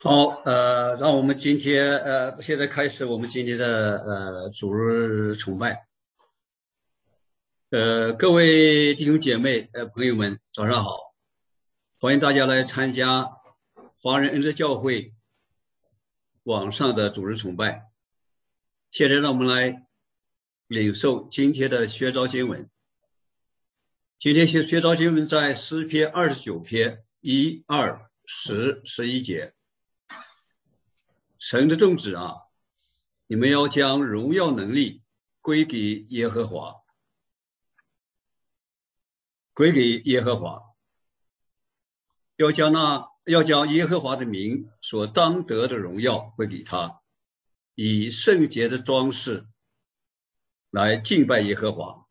好，让我们今天现在开始我们今天的主日崇拜。各位弟兄姐妹朋友们，早上好，欢迎大家来参加华人恩赐教会网上的主日崇拜。现在让我们来领受今天的宣召经文。今天宣召经文在诗篇29篇1、2、10、11节。神的众子啊，你们要将荣耀能力归给耶和华，归给耶和华，要将耶和华的名所当得的荣耀归给他，以圣洁的装饰来敬拜耶和华。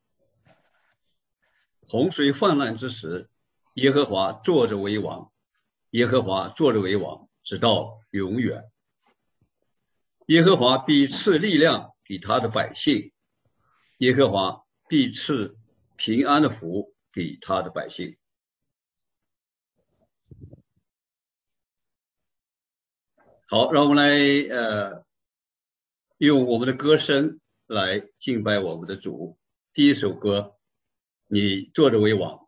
洪水泛滥之时，耶和华坐着为王，耶和华坐着为王，直到永远。耶和华必赐力量给他的百姓，耶和华必赐平安的福给他的百姓。好，让我们来用我们的歌声来敬拜我们的主。第一首歌，你坐着为王。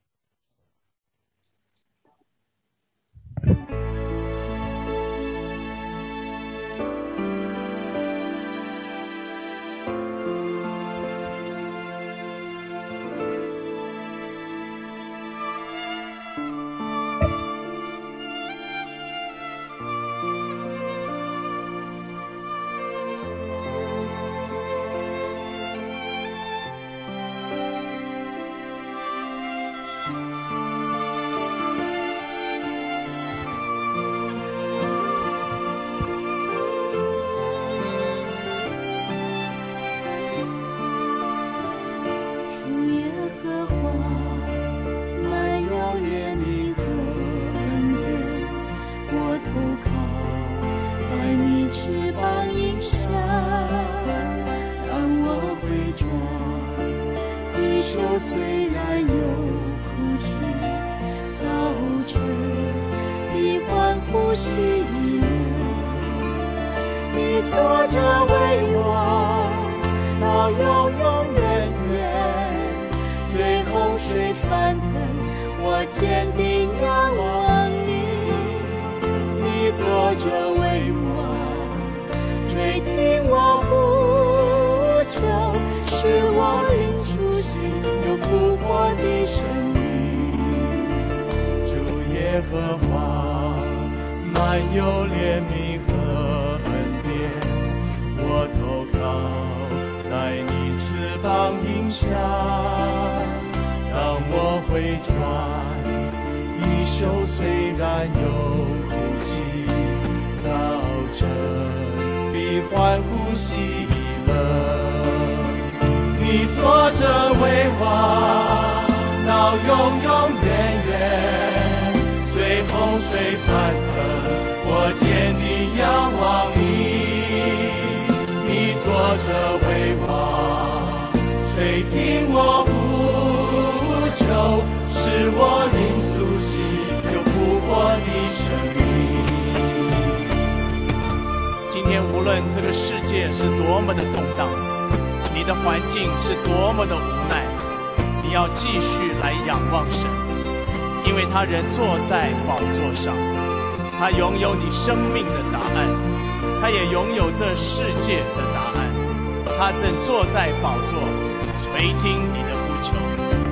今天无论这个世界是多么的动荡，你的环境是多么的无奈，你要继续来仰望神，因为他仍坐在宝座上，他拥有你生命的答案，他也拥有这世界的答案，他正坐在宝座垂听你的呼求。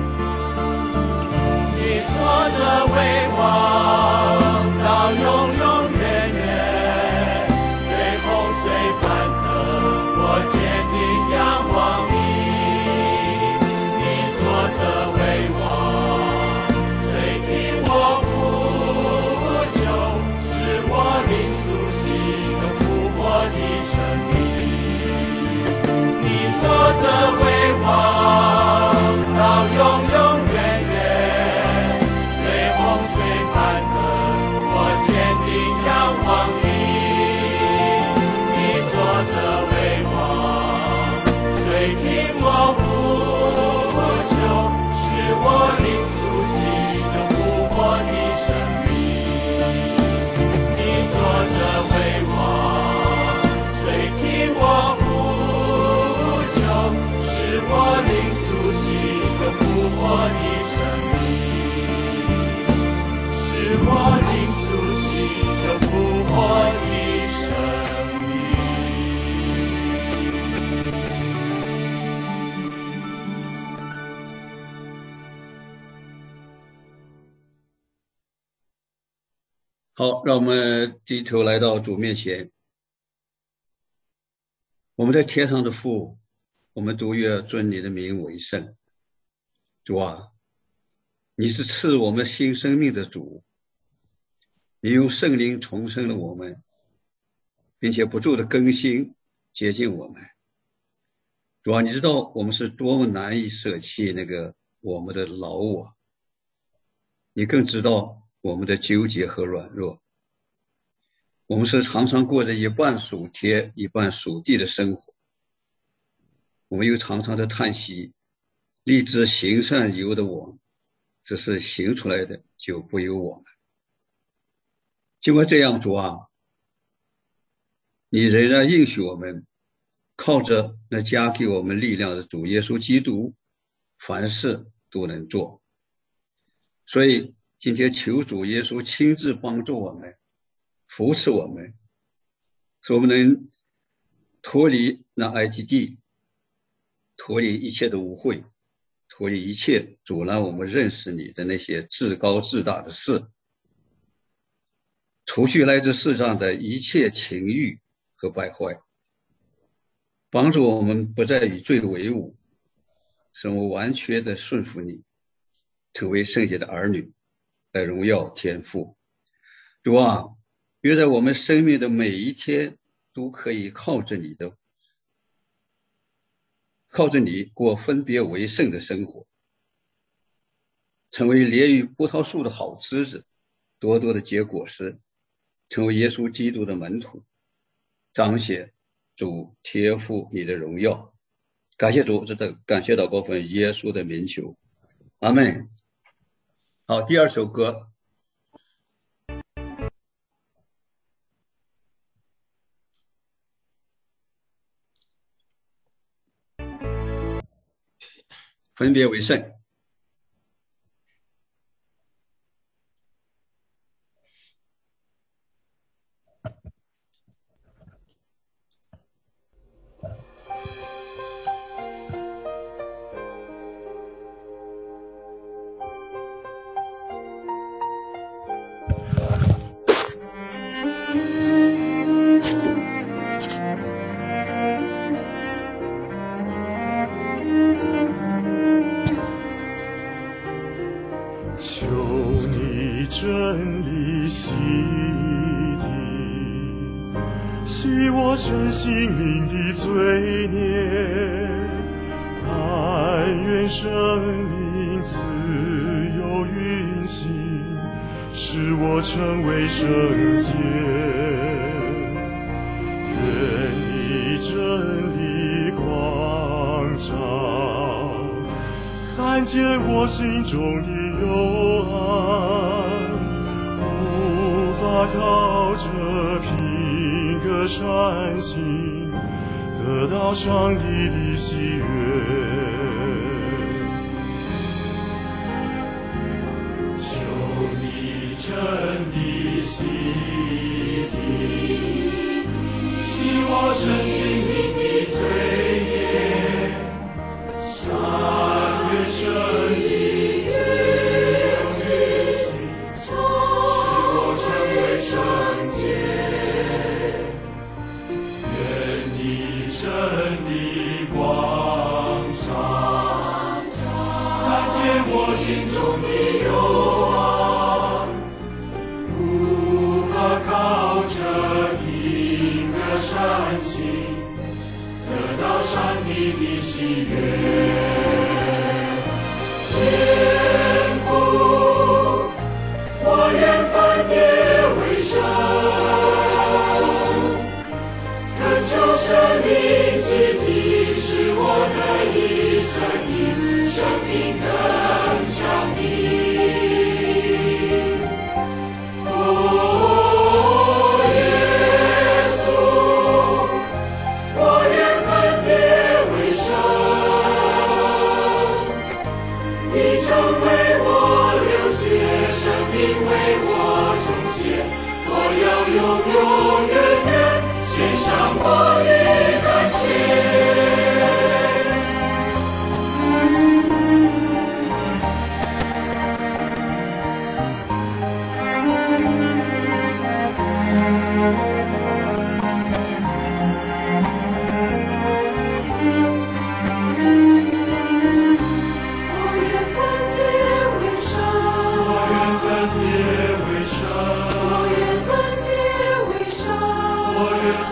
你坐着为王，到永永远远，随洪水翻腾，我坚定仰望你。你坐着为王，垂听我呼求，使我灵苏醒，有复活的生命。你坐着为王，到永永远远，随洪水翻腾， 好，让我们低头来到主面前。我们在天上的父，我们都愿尊你的名为圣。主啊，你是赐我们新生命的主，你用圣灵重生了我们，并且不住的更新接近我们。主啊，你知道我们是多么难以舍弃那个我们的老我，你更知道我们的纠结和软弱。我们是常常过着一半属天一半属地的生活，我们又常常的叹息，立志行善由的我，只是行出来的就不由我们。尽管这样，主啊，你仍然应许我们，靠着那加给我们力量的主耶稣基督，凡事都能做。所以今天求主耶稣亲自帮助我们，扶持我们，使我们能脱离那埃及地，脱离一切的污秽，脱离一切阻拦我们认识你的那些至高至大的事，除去来自世上的一切情欲和败坏，帮助我们不再与罪为伍，使我们完全的顺服你，成为圣洁的儿女，来荣耀天父。主啊，愿在我们生命的每一天都可以靠着你过分别为圣的生活，成为连于葡萄树的好枝子，多多的结果实，成为耶稣基督的门徒，彰显主天父你的荣耀。感谢主，感谢祷告奉耶稣的名求，阿们。好，第二首歌。分别为圣。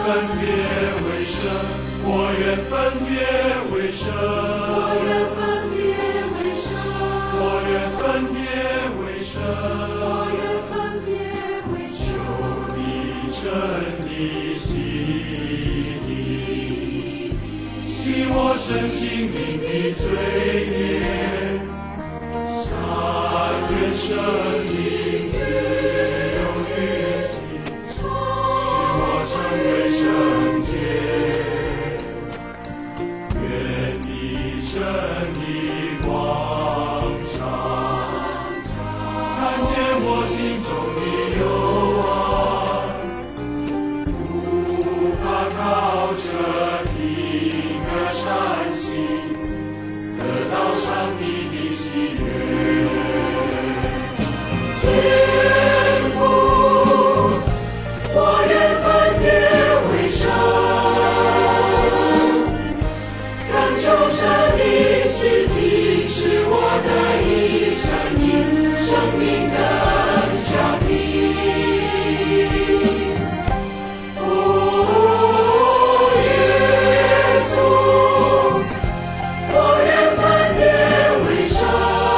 分别为圣，我愿分别为圣，我愿分别为圣，我愿分别为圣，我愿分别为圣。求你真理洗我身心灵的罪孽，善愿生命自由运行，使我成为圣洁。愿你真理光照，看见我心中的幽暗，无法靠着一个善心得到上帝的喜悦。天父，我愿分别为圣，恳求神的奇迹使我得以成因，生命更像你。耶稣，我愿分别为圣，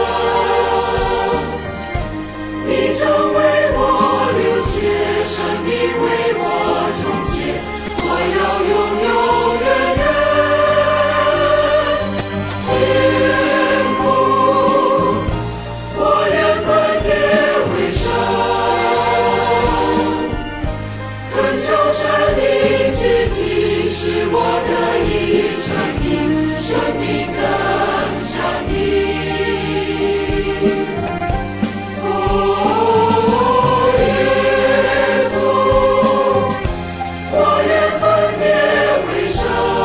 你曾为我流血，生命为我重写，我要永永远远。天父，我愿分别为圣，恳求神的奇迹使我得以成因，生命更像你。耶稣，我愿分别为圣，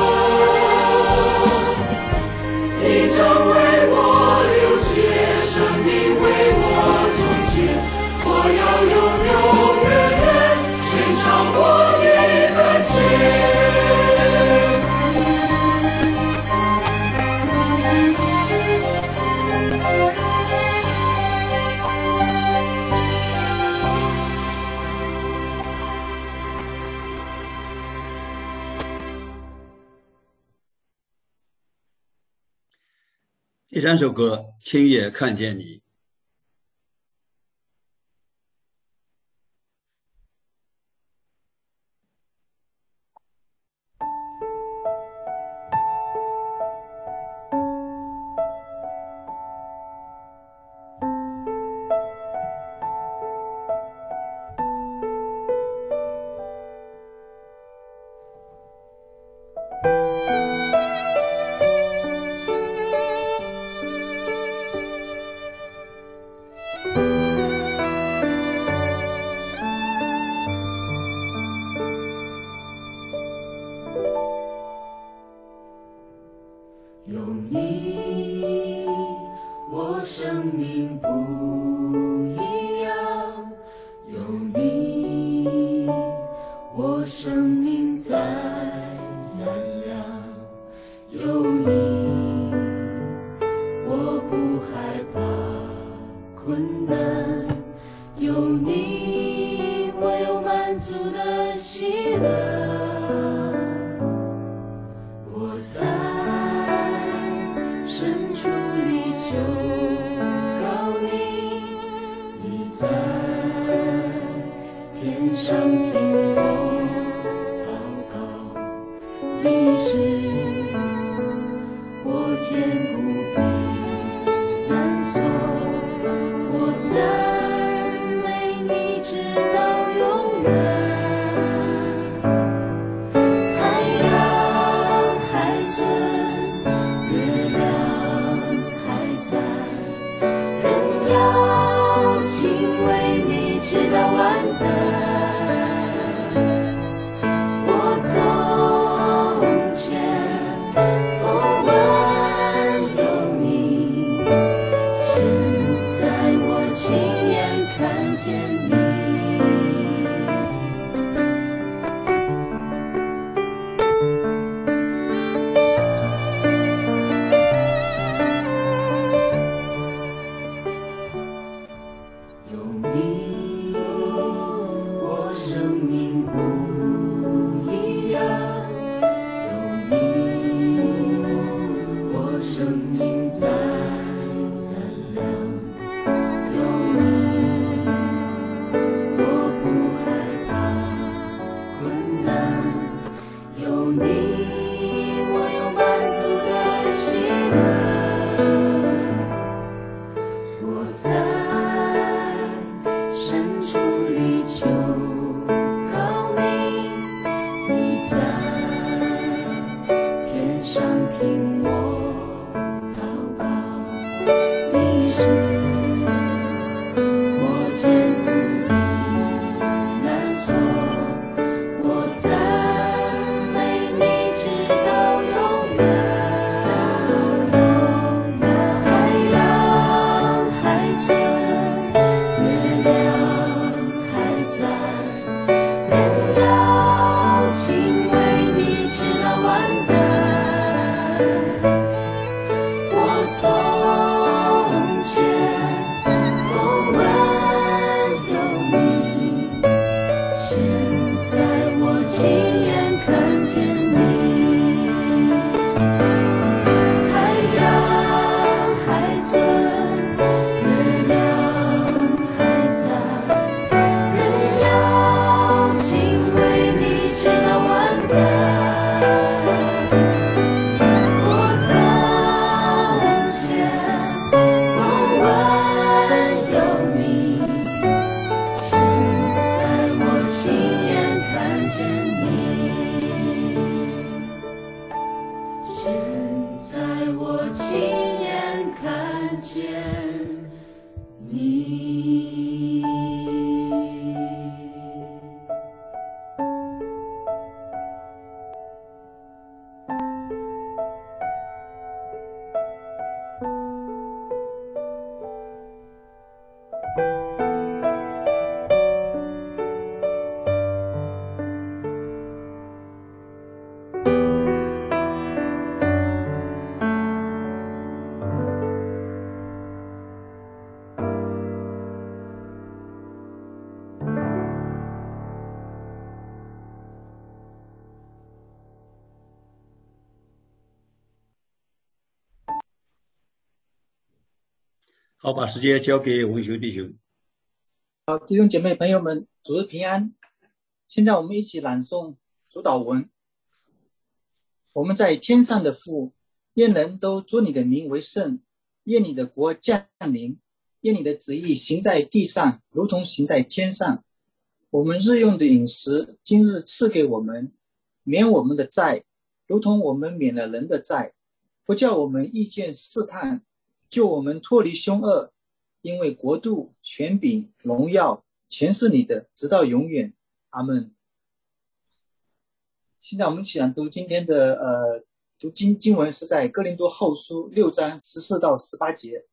你曾为我流血，生命为我重写，我要永永远远献上我的感谢。 第三首歌，亲眼看见你。 有你，我生命不一样；有你，我生命在燃亮；有你，我不害怕困难；有你，我有满足的喜乐。我在深处里求告你，你在天上听我祷告，你是我坚固避难所，我赞美你直到永远。直到完蛋，我从前风闻命无一样，有你，我生命在燃亮，有你，我不害怕困难，有你，我有满足的喜乐，我在深处里求告你，你在天上听我祷告，你是我坚固避难所，我赞美你直到永远，太阳还存，月亮还在，人要敬畏你直到万代。我从前风闻有你，现在我亲眼看见你。太阳还存，月亮还在，人要敬畏你直到万代。我从前风闻有你，现在我亲眼看见你。现在我亲眼看见你。 好，把时间交给文雄弟兄。 好，弟兄姐妹朋友们，主日平安。现在我们一起朗诵主祷文。我们在天上的父，愿人都尊你的名为圣，愿你的国降临，愿你的旨意行在地上，如同行在天上。我们日用的饮食，今日赐给我们，免我们的债，如同我们免了人的债，不叫我们遇见试探，救我们脱离凶恶，因为国度、权柄、荣耀全是你的，直到永远。阿们。现在我们一起来读今天的读经文，是在哥林多后书6章14到18节。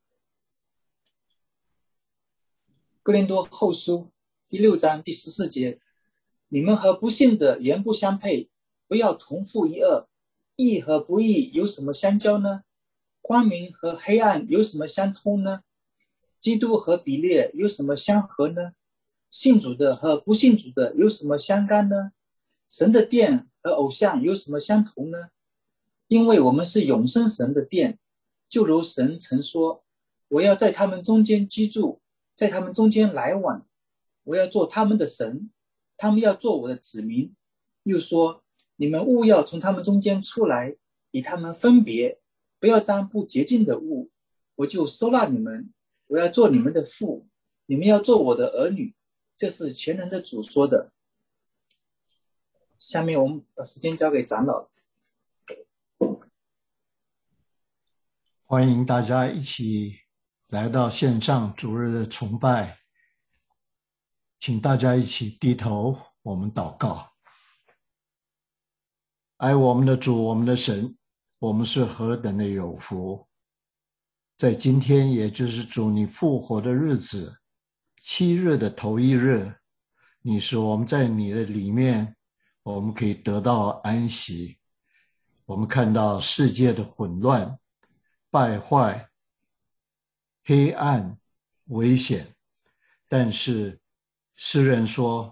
哥林多后书第6章第14节，你们和不信的原不相配，不要同负一恶。义和不义有什么相交呢？光明和黑暗有什么相通呢？基督和比列有什么相合呢？信主的和不信主的有什么相干呢？神的殿和偶像有什么相同呢？因为我们是永生神的殿，就如神曾说，我要在他们中间居住，在他们中间来往，我要做他们的神，他们要做我的子民。又说，你们务要从他们中间出来，与他们分别，不要沾不洁净的物，我就收纳你们，我要做你们的父，你们要做我的儿女。这是全能的主说的。下面我们把时间交给长老。 欢迎大家一起来到线上主日的崇拜，请大家一起低头，我们祷告。爱我们的主，我们的神，我们是何等的有福，在今天也就是主你复活的日子，7日的头一日，你使我们在你的里面，我们可以得到安息。我们看到世界的混乱、败坏、黑暗、危险，但是诗人说，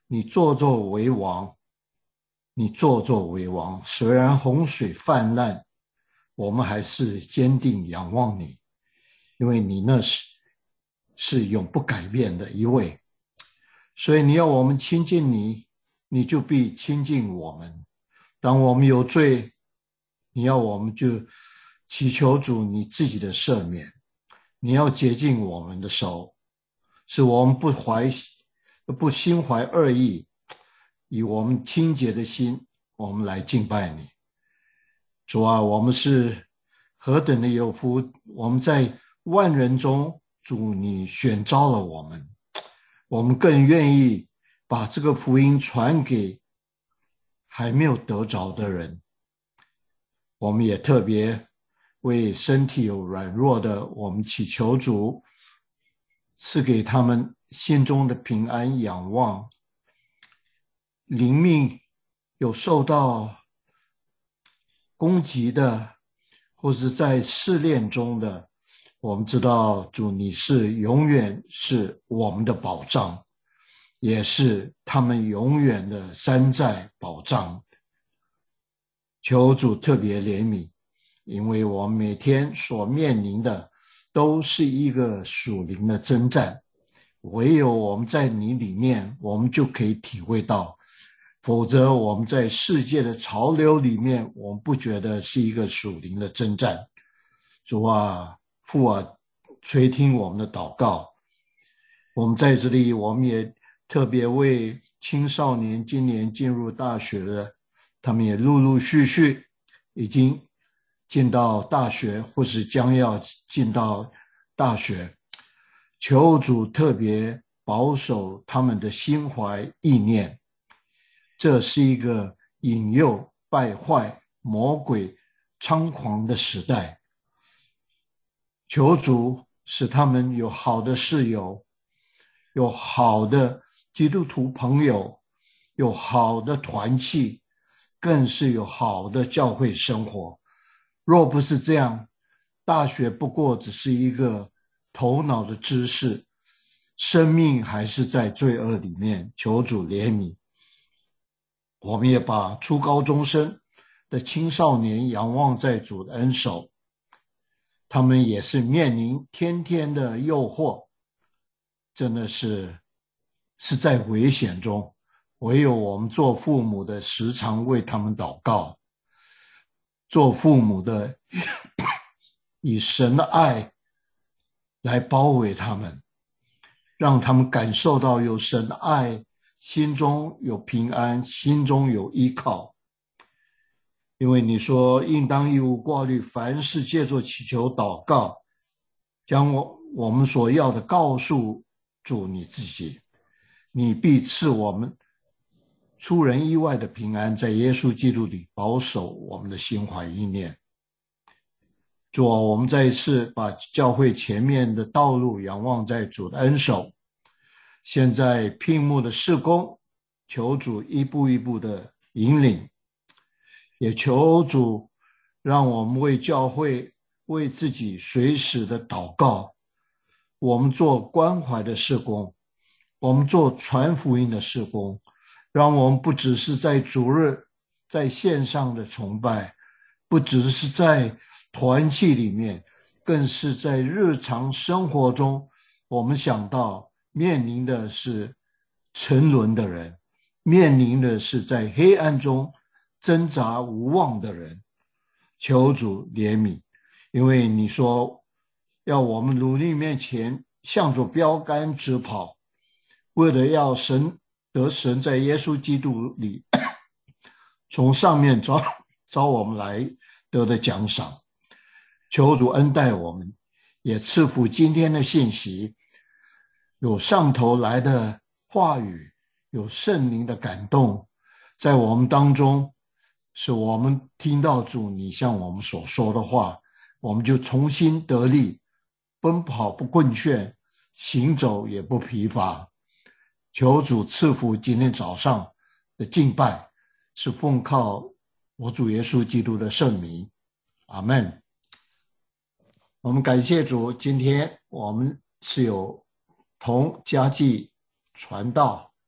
你坐作为王，你坐作为王。虽然洪水泛滥，我们还是坚定仰望你，因为你那是永不改变的一位。所以你要我们亲近你，你就必亲近我们。当我们有罪，你要我们就祈求主你自己的赦免，你要洁净我们的手，使我们不心怀恶意，以我们清洁的心，我们来敬拜你。主啊，我们是何等的有福，我们在万人中，主你选召了我们，我们更愿意把这个福音传给还没有得着的人。我们也特别为身体有软弱的，我们祈求主赐给他们心中的平安仰望。灵命有受到攻击的，或是在试炼中的，我们知道主你是永远是我们的保障，也是他们永远的山寨保障。求主特别怜悯，因为我们每天所面临的都是一个属灵的征战，唯有我们在你里面，我们就可以体会到，否则我们在世界的潮流里面，我们不觉得是一个属灵的征战。主啊，父啊，垂听我们的祷告。我们在这里，我们也特别为青少年今年进入大学的，他们也陆陆续续已经进到大学，或是将要进到大学。求主特别保守他们的心怀意念，这是一个引诱败坏魔鬼猖狂的时代。求主使他们有好的室友，有好的基督徒朋友，有好的团契，更是有好的教会生活。若不是这样，大学不过只是一个头脑的知识，生命还是在罪恶里面。求主怜悯。我们也把初高中生的青少年仰望在主的恩手，他们也是面临天天的诱惑，真的是在危险中，唯有我们做父母的时常为他们祷告，做父母的以神的爱来包围他们，让他们感受到有神的爱，心中有平安，心中有依靠。因为你说应当一无挂虑，凡事借着祈求祷告，将我们所要的告诉主你自己，你必赐我们出人意外的平安，在耶稣基督里保守我们的心怀意念。主啊，我们再一次把教会前面的道路仰望在主的恩手，现在聘牧的事工，求主一步一步的引领，也求主让我们为教会为自己随时的祷告。我们做关怀的事工，我们做传福音的事工，让我们不只是在主日在线上的崇拜，不只是在团契里面，更是在日常生活中，我们想到面临的是沉沦的人，面临的是在黑暗中挣扎无望的人。求主怜悯，因为你说要我们努力面前向着标杆直跑，为了要得神在耶稣基督里从上面招我们来得的奖赏。求主恩待我们，也赐福今天的信息，有上头来的话语，有圣灵的感动在我们当中，使我们听到主你向我们所说的话，我们就重新得力，奔跑不困倦，行走也不疲乏。求主赐福今天早上的敬拜，是奉靠我主耶稣基督的圣名，阿们。我们感谢主，今天我们是有同家祭传道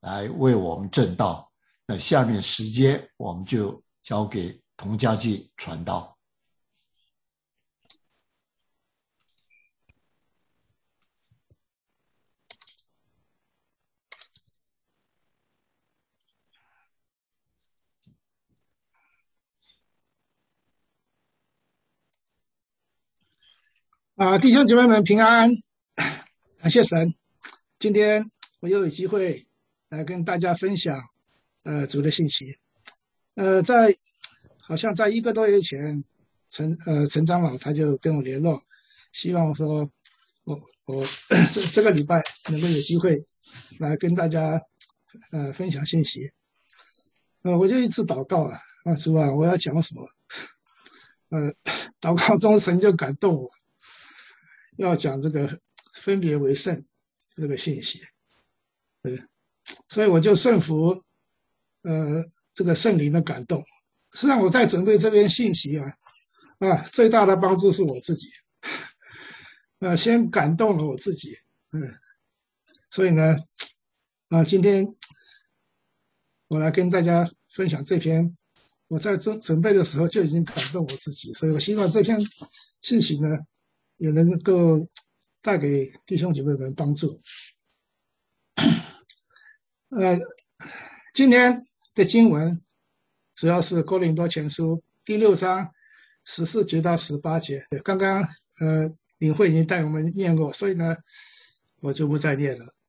来为我们证道。那下面时间我们就交给童家记传道。 弟兄姐妹们平安，感谢神。今天我又有机会来跟大家分享主的信息。好像在1个多月前，陈长老他就跟我联络，希望说我这个礼拜能够有机会来跟大家分享信息。我就一直祷告主啊，我要讲什么？祷告中神就感动我，要讲这个分别为圣这个信息。所以我就顺服这个圣灵的感动。实际上我在准备这篇信息最大的帮助是我自己，先感动了我自己，所以呢，今天我来跟大家分享这篇，我在准备的时候就已经感动我自己，所以我希望这篇信息呢，也能够带给弟兄姐妹们帮助。今天的经文主要是哥林多前书第6章14节到18节，刚刚领会已经带我们念过，所以呢我就不再念了。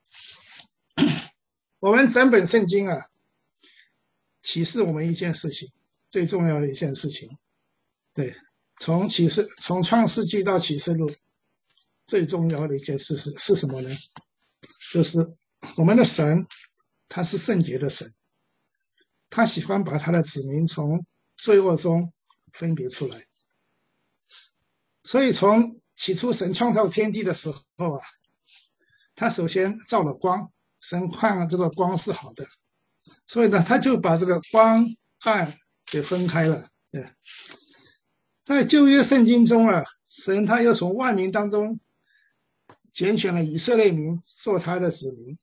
我们整本圣经启示我们一件事情，最重要的一件事情，对，从创世纪到启示录，最重要的一件事是什么呢？就是我们的神他是圣洁的神，他喜欢把他的子民从罪恶中分别出来。所以从起初神创造天地的时候他首先造了光，神看了这个光是好的，所以呢他就把这个光暗给分开了。在旧约圣经中神他又从万民当中拣选了以色列民做他的子民。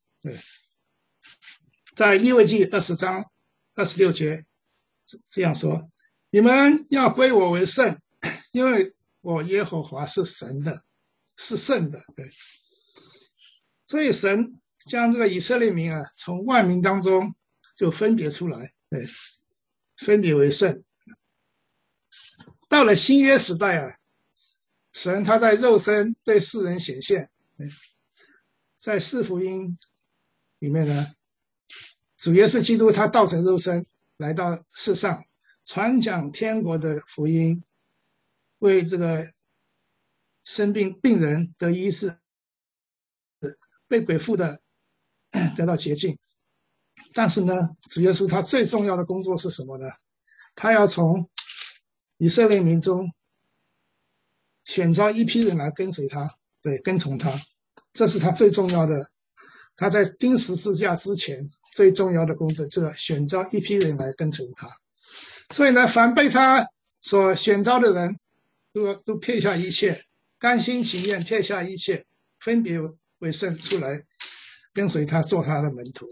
在利未记20章26节这样说：你们要归我为圣，因为我耶和华是神的，是圣的。所以神将这个以色列民从万民当中就分别出来，分别为圣。到了新约时代神他在肉身对世人显现，在4福音里面呢，主耶稣基督他道成肉身来到世上，传讲天国的福音，为这个生病人得医治，被鬼附的得到洁净。但是呢，主耶稣他最重要的工作是什么呢？他要从以色列民中选召一批人来跟随他，跟从他，这是他最重要的。他在钉十字架之前最重要的工作，就是选召一批人来跟从他。所以呢，凡被他所选召的人都撇下一切，甘心情愿撇下一切，分别为圣出来跟随他，做他的门徒。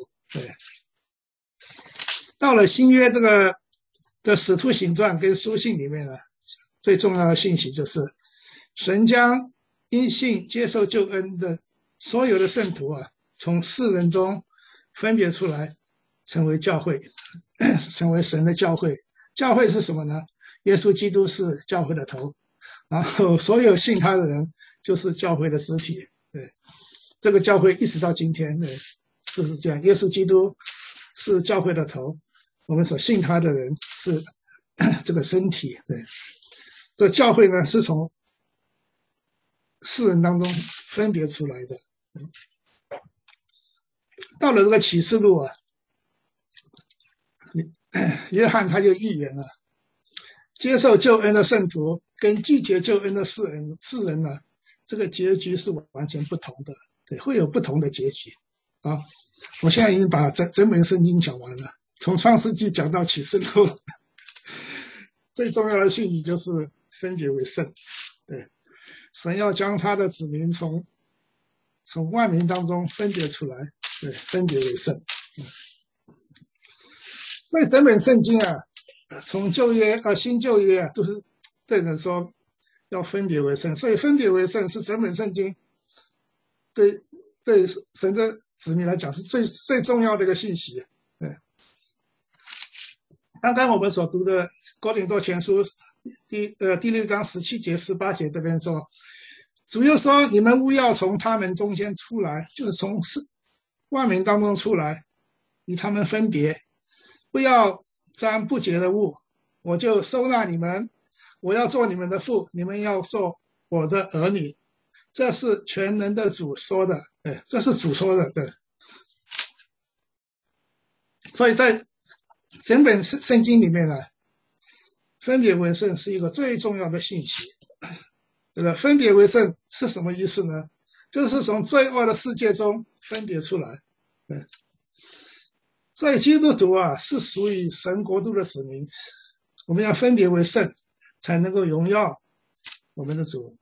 到了新约这个的使徒行传跟书信里面呢，最重要的信息就是神将因信接受救恩的所有的圣徒从世人中分别出来，成为教会，成为神的教会。教会是什么呢？耶稣基督是教会的头，然后所有信他的人就是教会的肢体。这个教会一直到今天就是这样，耶稣基督是教会的头，我们所信他的人是这个身体。这教会呢是从世人当中分别出来的。到了这个启示录约翰他就预言了，接受救恩的圣徒跟拒绝救恩的世人呢，这个结局是完全不同的，会有不同的结局。我现在已经把整本圣经讲完了，从创世纪讲到启示录，最重要的信息就是分别为圣。神要将他的子民从万民当中分别出来， 对，分别为圣。所以整本圣经啊，从旧约到新旧约啊，都是对人说要分别为圣。所以分别为圣是整本圣经对神的子民来讲是最重要的一个信息。对，刚刚我们所读的哥林多前书第6章17节18节这边说，主又说，你们务要从他们中间出来，就是从万民当中出来，与他们分别，不要沾不洁的物，我就收纳你们，我要做你们的父，你们要做我的儿女。这是全能的主说的，对，这是主说的，对。所以在整本圣经里面呢，分别为圣是一个最重要的信息。这个分别为圣是什么意思呢？就是从罪恶的世界中分别出来。对，所以基督徒啊是属于神国度的子民，我们要分别为圣，才能够荣耀我们的主。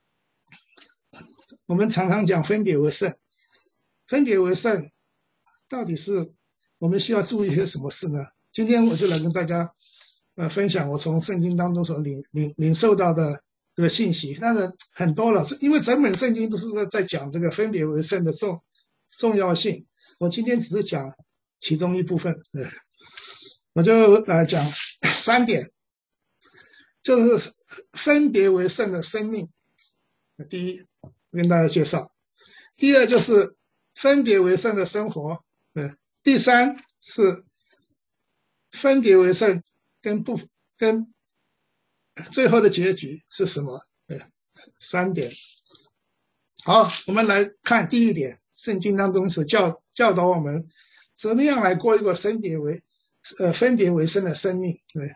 我们常常讲分别为圣，分别为圣到底是我们需要注意些什么事呢？今天我就来跟大家分享我从圣经当中所领受到的这个信息。当然很多了，因为整本圣经都是在讲这个分别为圣的重要性。我今天只是讲其中一部分，我就讲3点，就是分别为圣的生命。第一，跟大家介绍；第二就是分别为圣的生活；第三是分别为圣跟最后的结局是什么？3点。好，我们来看第一点，圣经当中是教导我们怎么样来过一个分别为圣的生命。对，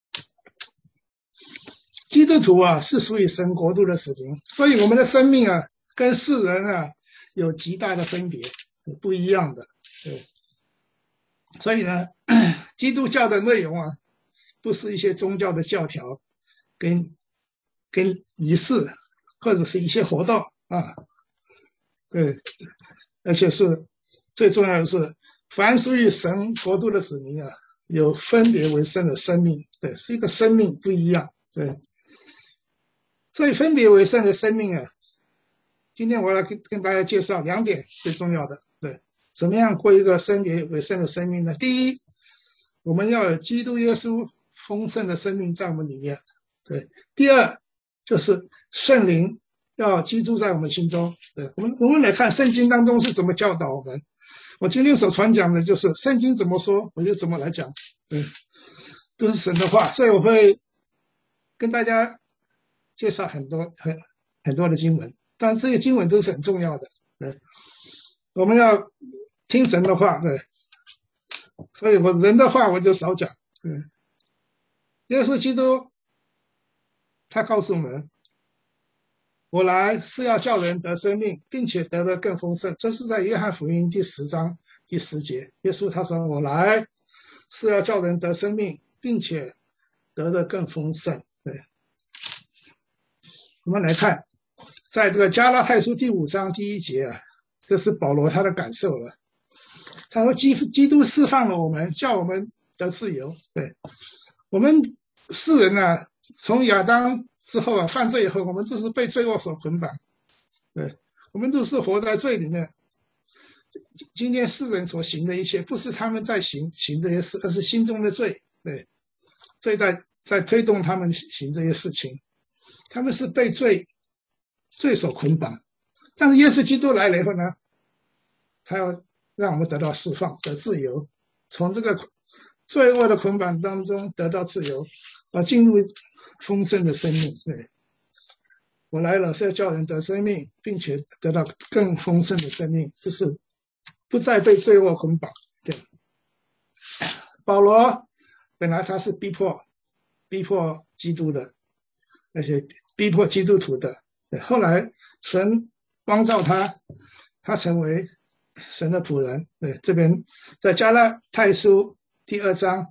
基督徒啊是属于神国度的子民，所以我们的生命啊跟世人啊有极大的分别，不一样的。对，所以呢，基督教的内容啊不是一些宗教的教条跟仪式或者是一些活动啊，对，而且是最重要的是，凡属于神国度的子民啊，有分别为圣的生命，对，是一个生命不一样，对。所以分别为圣的生命啊，今天我要跟大家介绍2点最重要的，对，怎么样过一个分别为圣的生命呢？第一，我们要有基督耶稣丰盛的生命在我们里面，对。第二，就是圣灵要居住在我们心中，对。我们来看圣经当中是怎么教导我们。我今天所传讲的就是圣经怎么说，我就怎么来讲，对，都是神的话，所以我会跟大家介绍很多的经文，但这些经文都是很重要的，对，我们要听神的话，对，所以我人的话我就少讲，对。耶稣基督他告诉我们，我来是要叫人得生命，并且得得更丰盛，这是在约翰福音第10章第10节，耶稣他说，我来是要叫人得生命，并且得得更丰盛。对，我们来看，在这个加拉太书第5章第1节啊，这是保罗他的感受了。他说基督释放了我们，叫我们得自由。对，我们世人啊，从亚当之后啊，犯罪以后，我们就是被罪恶所捆绑。对，我们都是活在罪里面。今天世人所行的一切，不是他们在行这些事，而是心中的罪。对，罪在推动他们行这些事情。他们是被罪所捆绑，但是耶稣基督来了以后呢，他要让我们得到释放的自由，从这个罪恶的捆绑当中得到自由，进入丰盛的生命。对，我来了是要叫人得生命，并且得到更丰盛的生命，就是不再被罪恶捆绑。对，保罗本来他是逼迫基督的，而且逼迫基督徒的，后来神光照他成为神的仆人。对，这边在加拉太书第2章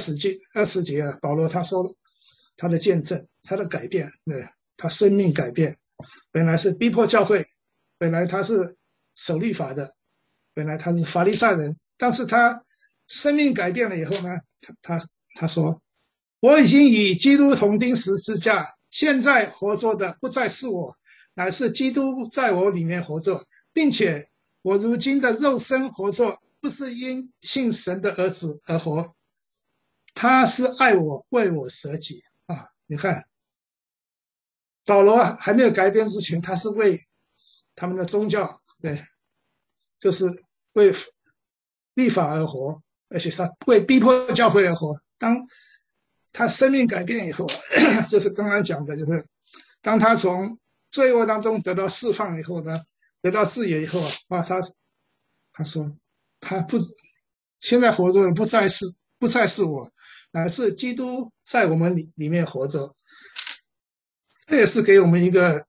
20节啊，保罗他说他的见证，他的改变，对，他生命改变。本来是逼迫教会，本来他是守律法的， 本来他是法利赛人，但是他生命改变了以后呢，他说：“我已经与基督同钉十字架，现在活着的不再是我，乃是基督在我里面活着，并且我如今的肉身活着，不是因信神的儿子而活，他是爱我，为我舍己啊！”你看，保罗还没有改变之前，他是为他们的宗教，对，就是为立法而活，而且他为逼迫教会而活。当他生命改变以后，就是刚刚讲的，就是当他从罪恶当中得到释放以后呢，得到自由以后啊，他说他不现在活着的不再是我，乃是基督在我们里面活着。这也是给我们一个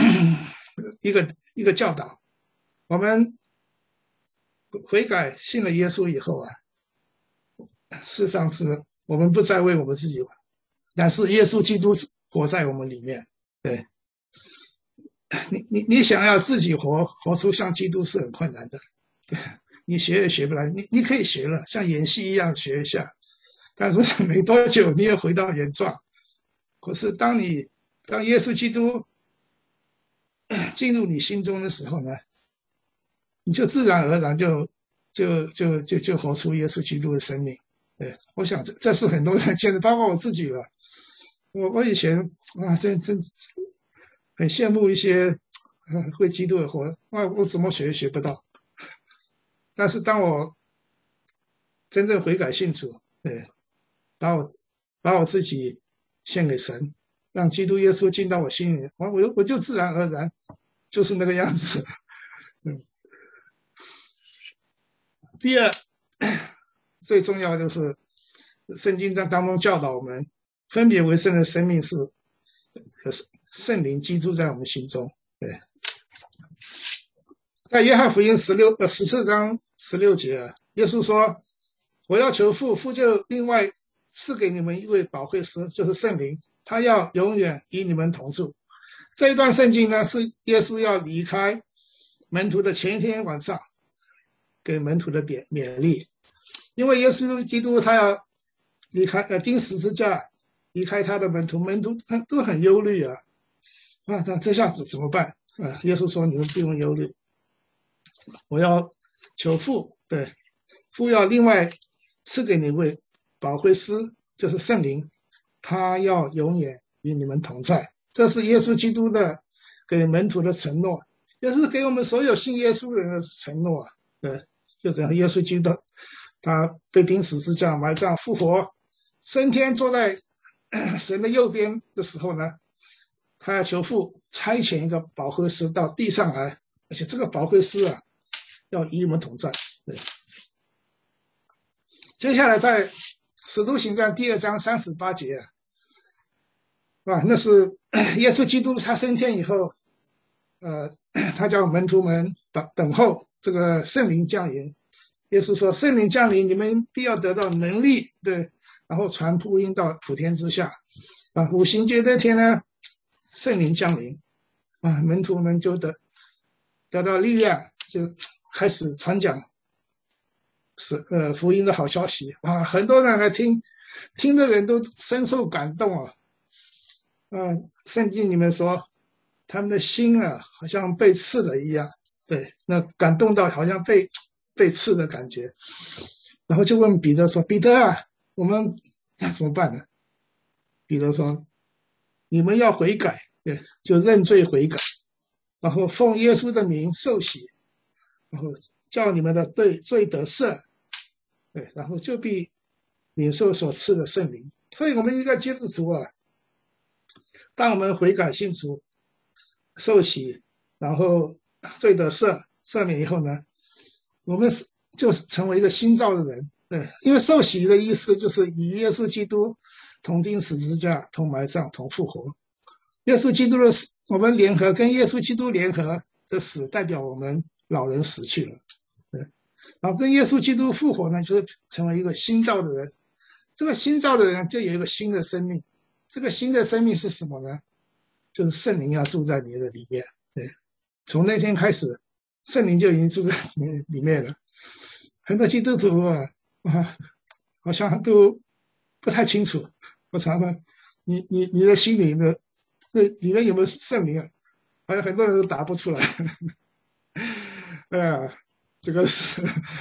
教导。我们悔改信了耶稣以后啊，事实上是我们不再为我们自己活，但是耶稣基督活在我们里面。对，你想要自己活出像基督是很困难的，对，你学也学不来。你可以学了，像演戏一样学一下，但是没多久你又回到原状。可是当耶稣基督进入你心中的时候呢，你就自然而然就活出耶稣基督的生命。对，我想这是很多人见的，包括我自己了。我以前啊，真很羡慕一些会基督的活，我怎么学也学不到。但是当我真正悔改信主，对，把我自己献给神，让基督耶稣进到我心里，我就自然而然就是那个样子。第二，最重要的就是圣经在当中教导我们，分别为圣的生命是圣灵居住在我们心中。对，在约翰福音14章16节啊，耶稣说：“我要求父，父就另外赐给你们一位保惠师，就是圣灵，他要永远与你们同住。”这一段圣经呢，是耶稣要离开门徒的前一天晚上给门徒的勉励，因为耶稣基督他要离开钉十字架，离开他的门徒都很忧虑啊，那这下子怎么办啊？耶稣说：“你们不用忧虑，我要求父，对，父要另外赐给你一位保惠师，就是圣灵，他要永远与你们同在。”这是耶稣基督的给门徒的承诺，也是给我们所有信耶稣的人的承诺啊。对，就这样，耶稣基督他被钉十字架、埋葬、复活、升天，坐在神的右边的时候呢，他要求父差遣一个保惠师到地上来，而且这个保惠师啊，要与我们同在。对，接下来在使徒行传第2章38节啊，那是耶稣基督他升天以后，他叫门徒们等候这个圣灵降临。耶稣说：“圣灵降临，你们必要得到能力，对，然后传福音到普天之下。”啊，五旬节那天呢，圣灵降临，啊，门徒们就得到力量，就开始传讲福音的好消息啊，很多人来听的人都深受感动啊。圣经里面说，他们的心啊，好像被刺了一样，对，那感动到好像被刺的感觉，然后就问彼得说：“彼得啊，我们要怎么办呢？”彼得说：“你们要悔改，对，就认罪悔改，然后奉耶稣的名受洗，然后叫你们的罪得赦，对，然后就必领受所赐的圣灵。”所以我们一个基督徒啊，当我们悔改信主、受洗，然后罪得赦免以后呢，我们就是成为一个新造的人。对，因为受洗的意思就是与耶稣基督同钉十字架、同埋葬、同复活。耶稣基督的死，我们联合跟耶稣基督联合的死，代表我们老人死去了。对，然后跟耶稣基督复活呢，就是成为一个新造的人。这个新造的人就有一个新的生命。这个新的生命是什么呢？就是圣灵要住在你的里面。对，从那天开始， 圣灵就已经住在里面了。很多基督徒好像都不太清楚。我常常，你的心里面那里面有没有圣灵啊？好像很多人都答不出来。这个是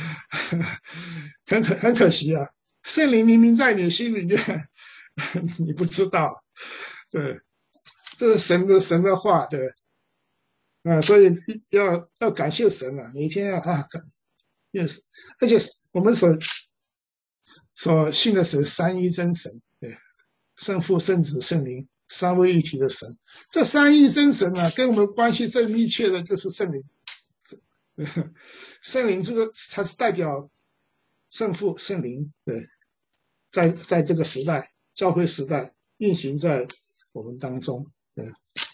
很可惜啊！圣灵明明在你心里面，你不知道。对，这是神的话，对。所以要感谢神啊！每天而且我们所信的是三一真神，对，圣父、圣子、圣灵三位一体的神。这三一真神啊，跟我们关系最密切的就是圣灵。圣灵这个才是代表圣父、圣灵，对，在这个时代，教会时代运行在我们当中，对。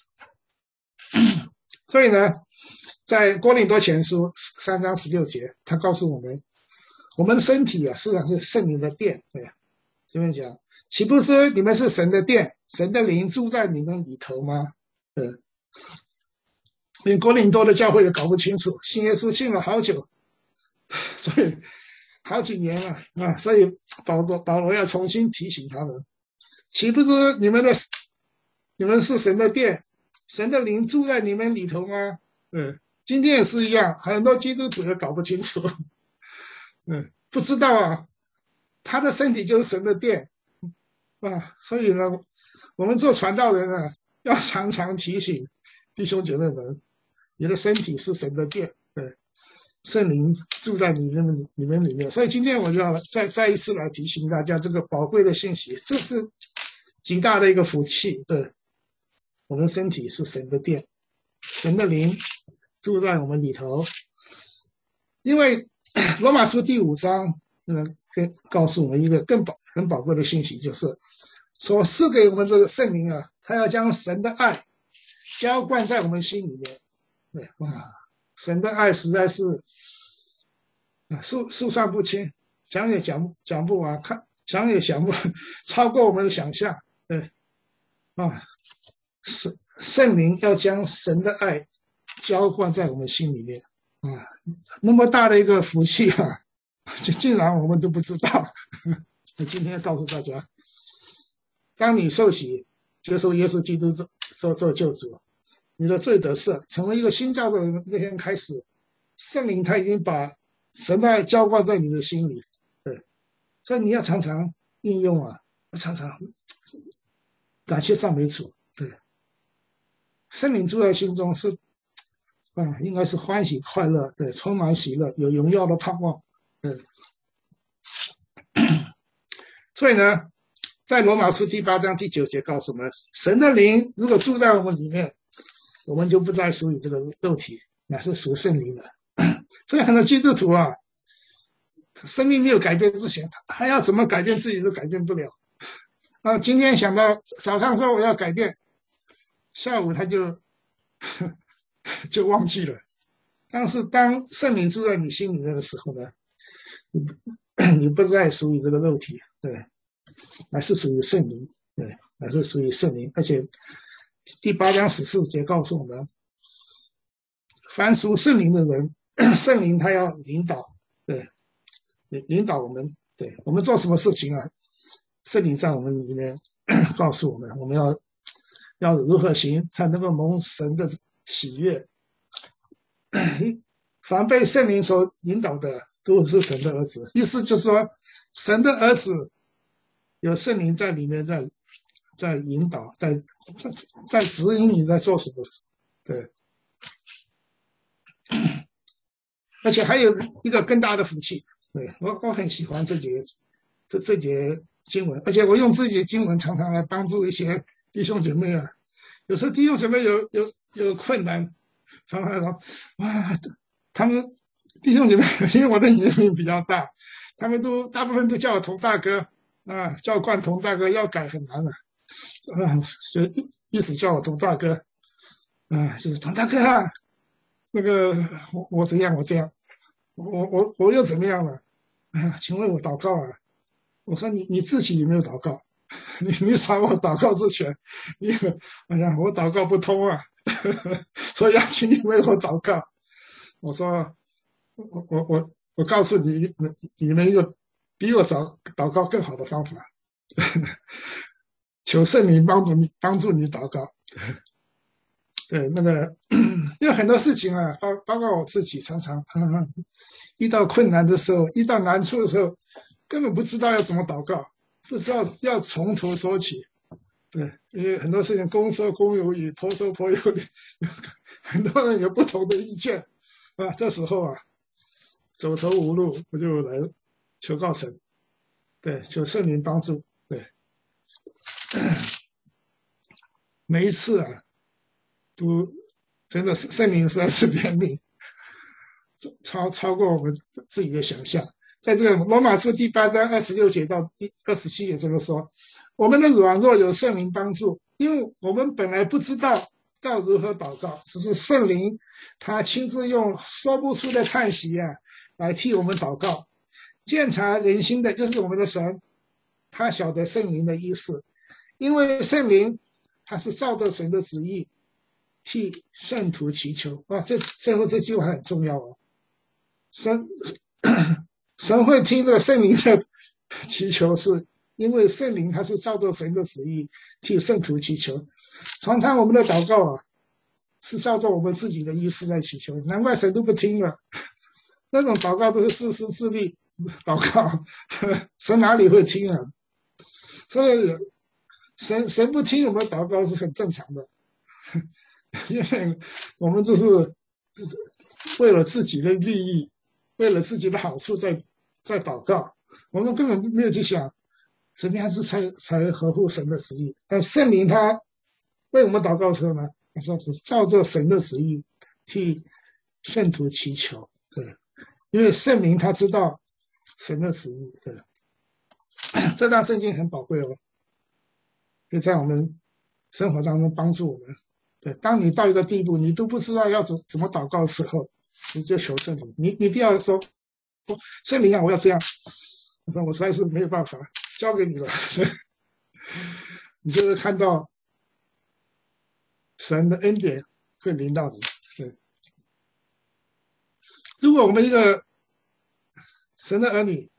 所以呢，在哥林多前书3章16节，他告诉我们，我们身体啊，实际上是圣灵的殿，对。这边讲，岂不是你们是神的殿，神的灵住在你们里头吗？连哥林多的教会也搞不清楚，信耶稣信了好久，所以好几年了所以保罗要重新提醒他们，岂不是你们是神的殿，神的灵住在你们里头吗？今天也是一样，很多基督徒也搞不清楚，不知道啊，他的身体就是神的殿所以呢，我们做传道人啊，要常常提醒弟兄姐妹们，你的身体是神的殿，圣灵住在你们里面。所以今天我就要再一次来提醒大家这个宝贵的信息，这是极大的一个福气。我们身体是神的殿，神的灵住在我们里头。因为罗马书第5章告诉我们一个很宝贵的信息，就是所赐给我们这个圣灵啊，他要将神的爱浇灌在我们心里面。神的爱实在是数算不清，讲也讲不完，想也想不超过我们的想象。圣灵要将神的爱浇灌在我们心里面那么大的一个福气竟然我们都不知道。今天告诉大家，当你受洗接受耶稣基督做救主，你的罪得赦，成为一个新造的人，那天开始，圣灵他已经把神的爱浇灌在你的心里。所以你要常常应用常常感谢赞美主。圣灵住在心中是应该是欢喜快乐，充满喜乐，有荣耀的盼望。所以呢，在罗马书第8章第9节告诉我们，神的灵如果住在我们里面，我们就不再属于这个肉体，乃是属圣灵的。所以很多基督徒生命没有改变之前，他要怎么改变自己都改变不了。今天想到早上说我要改变，下午他就忘记了。但是当圣灵住在你心里面的时候呢，你不再属于这个肉体，乃是属于圣灵，乃是属于圣灵。而且第8章14节告诉我们，凡属圣灵的人，圣灵他要领导，领导我们，我们做什么事情圣灵在我们里面告诉我们，我们要如何行才能够蒙神的喜悦。凡被圣灵所引导的都是神的儿子，意思就是说，神的儿子有圣灵在里面，在引导，在指引你在做什么事。而且还有一个更大的福气，我很喜欢这节经文，而且我用这节经文常常来帮助一些弟兄姐妹有时候弟兄姐妹有困难，常常说他们弟兄姐妹，因为我的年龄比较大，他们大部分都叫我童大哥叫我冠童大哥，要改很难所以意思叫我童大哥就是童大哥那个我这样，我又怎么样了请问我祷告我说你自己有没有祷告？你找我祷告之前，我祷告不通所以要请你为我祷告。 我说我告诉你们一个比我早祷告更好的方法，求圣灵帮助你祷告。对，那个因为很多事情啊，包括我自己，常常遇到困难的时候，遇到难处的时候，根本不知道要怎么祷告，不知道要从头说起。对，因为很多事情公说公有理，婆说婆有理，很多人有不同的意见啊。这时候啊，走投无路，我就来求告神，对，求圣灵帮助。对，每一次啊，都真的是圣灵实在是怜悯，超过我们自己的想象。在这个罗马书第8章26节到27节这么说，我们的软弱有圣灵帮助，因为我们本来不知道要如何祷告，只是圣灵他亲自用说不出的叹息啊，来替我们祷告。鉴察人心的就是我们的神，他晓得圣灵的意思，因为圣灵他是照着神的旨意替圣徒祈求。哇，最后这句话很重要哦。神会听这个圣灵的祈求，是因为圣灵他是照着神的旨意替圣徒祈求。常常我们的祷告啊，是照着我们自己的意思在祈求，难怪神都不听了。那种祷告都是自私自利祷告，神哪里会听啊？所以神不听我们祷告是很正常的，因为我们就是为了自己的利益，为了自己的好处在祷告，我们根本没有去想怎么样子才合乎神的旨意。但圣灵他为我们祷告的时候呢，他说是照着神的旨意替圣徒祈求。对，因为圣灵他知道神的旨意。对，这段圣经很宝贵哦，可以在我们生活当中帮助我们。对，当你到一个地步，你都不知道要怎么祷告的时候，你就求圣灵。你不要说圣灵啊，我要这样。我说我实在是没有办法，交给你了。你就是看到神的恩典会临到你。对，如果我们一个神的儿女，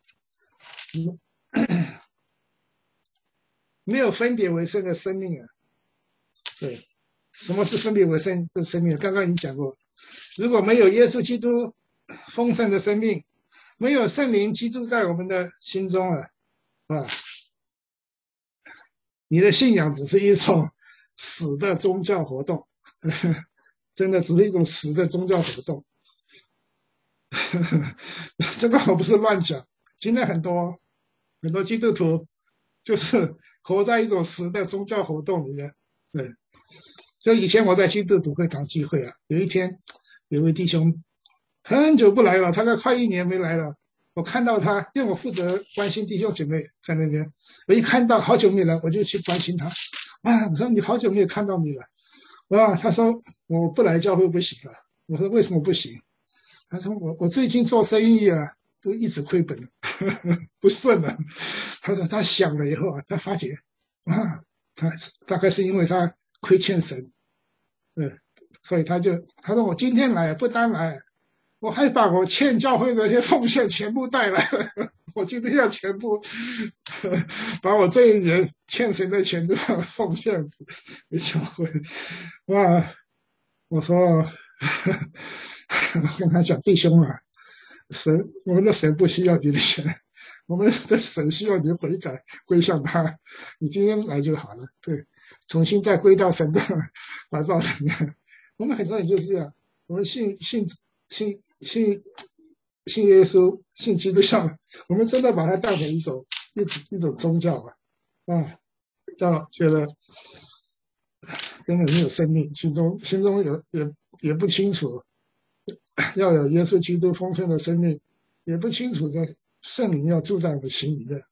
没有分别为圣的生命啊，对，什么是分别为圣的生命？刚刚已经讲过，如果没有耶稣基督丰盛的生命，没有圣灵居住在我们的心中啊，你的信仰只是一种死的宗教活动，真的只是一种死的宗教活动。这个我不是乱讲，今天很多基督徒就是活在一种死的宗教活动里面。对，所以以前我在基督徒会堂聚会啊，有一天有位弟兄很久不来了，大概快1年没来了。我看到他，因为我负责关心弟兄姐妹在那边，我一看到好久没来，我就去关心他。我说你好久没有看到你了。他说我不来教会不行了。我说为什么不行？他说我最近做生意啊，都一直亏本了，不顺了。他说他想了以后啊，他发觉他大概是因为他亏欠神，所以他说我今天来不单来，我还把我欠教会的那些奉献全部带来了。我今天要全部把我这一年欠神的钱都要奉献给教会。我说我跟他讲，弟兄啊，我们的神不需要你的钱，我们的神需要你悔改归向他，你今天来就好了。对，重新再归到神的怀抱里面。我们很多人就是这样，我们信耶稣，信基督教，我们真的把它当成一种宗教吧，觉得根本没有生命，心中也不清楚，要有耶稣基督丰盛的生命，也不清楚这圣灵要住在我们心里面。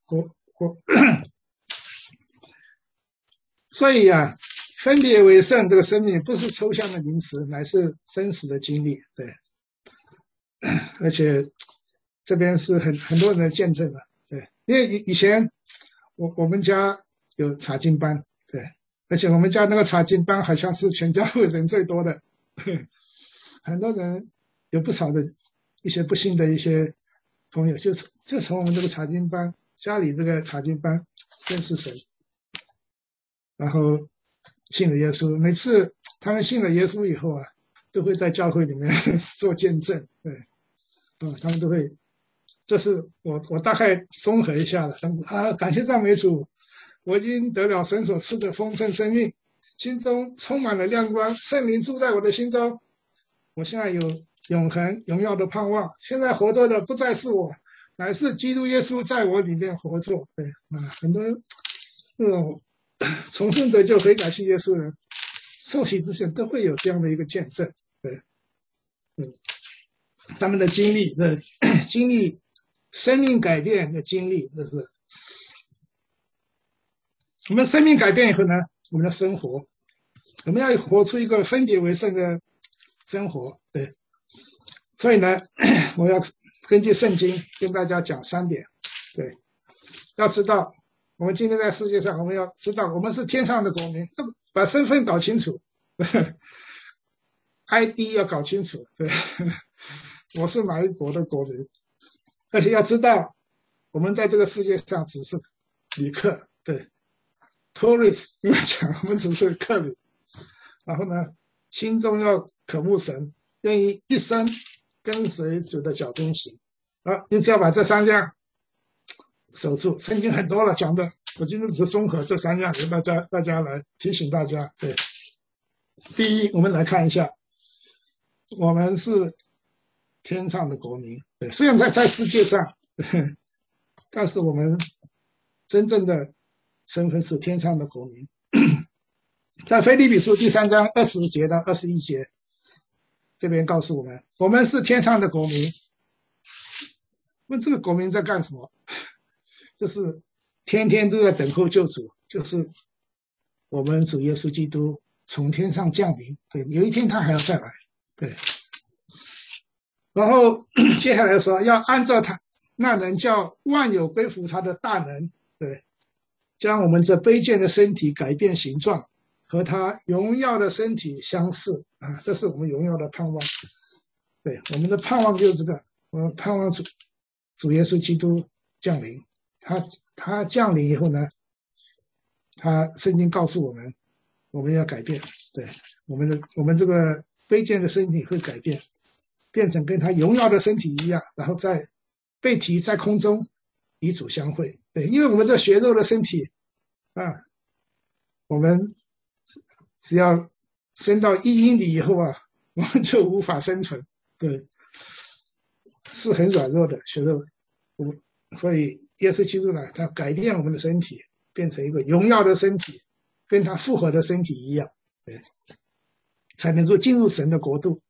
所以啊，分别为圣这个生命不是抽象的名词，乃是真实的经历。对，而且这边是很多人的见证了。对，因为以前我们家有查经班，对，而且我们家那个查经班好像是全教会人最多的，很多人有不少的一些不幸的一些朋友，就从我们这个查经班家里这个查经班认识神，然后信了耶稣。每次他们信了耶稣以后啊，都会在教会里面做见证，对，他们都会。这是我大概综合一下了，但是感谢赞美主，我已经得了神所赐的丰盛生命，心中充满了亮光，圣灵住在我的心中，我现在有永恒荣耀的盼望。现在活着的不再是我，乃是基督耶稣在我里面活着。对很多这种重生得救悔改信耶稣人，受洗之前都会有这样的一个见证。对，他们的经历生命改变的经历，就是我们生命改变以后呢，我们的生活，我们要活出一个分别为圣的生活。对，所以呢，我要根据圣经跟大家讲3点。对，要知道我们今天在世界上，我们要知道我们是天上的国民，把身份搞清楚，ID 要搞清楚。对，我是哪一国的国民。而且要知道，我们在这个世界上只是旅客，对 ，tourist， 因为讲我们只是客旅。然后呢，心中要渴慕神，愿意一生跟随主的脚中行。因此要把这3样守住。圣经很多了讲的，我今天只是综合这3样，给大家来提醒大家。对，第一，我们来看一下，我们是天上的国民。对，虽然在世界上，但是我们真正的身份是天上的国民。在腓立比书第3章20节到21节，这边告诉我们，我们是天上的国民。问这个国民在干什么？就是天天都在等候救主，就是我们主耶稣基督从天上降临。对，有一天他还要再来。对。然后接下来说，要按照他那能叫万有归服他的大能，对，将我们这卑贱的身体改变形状，和他荣耀的身体相似啊！这是我们荣耀的盼望。对，我们的盼望就是这个，我们盼望主耶稣基督降临。他降临以后呢，圣经告诉我们，我们要改变。对，我们这个卑贱的身体会改变。变成跟他荣耀的身体一样，然后再被提在空中与主相会。对，因为我们这血肉的身体我们只要升到1英里以后我们就无法生存。对，是很软弱的血肉。所以耶稣基督呢，他改变我们的身体，变成一个荣耀的身体，跟他复活的身体一样，对，才能够进入神的国度。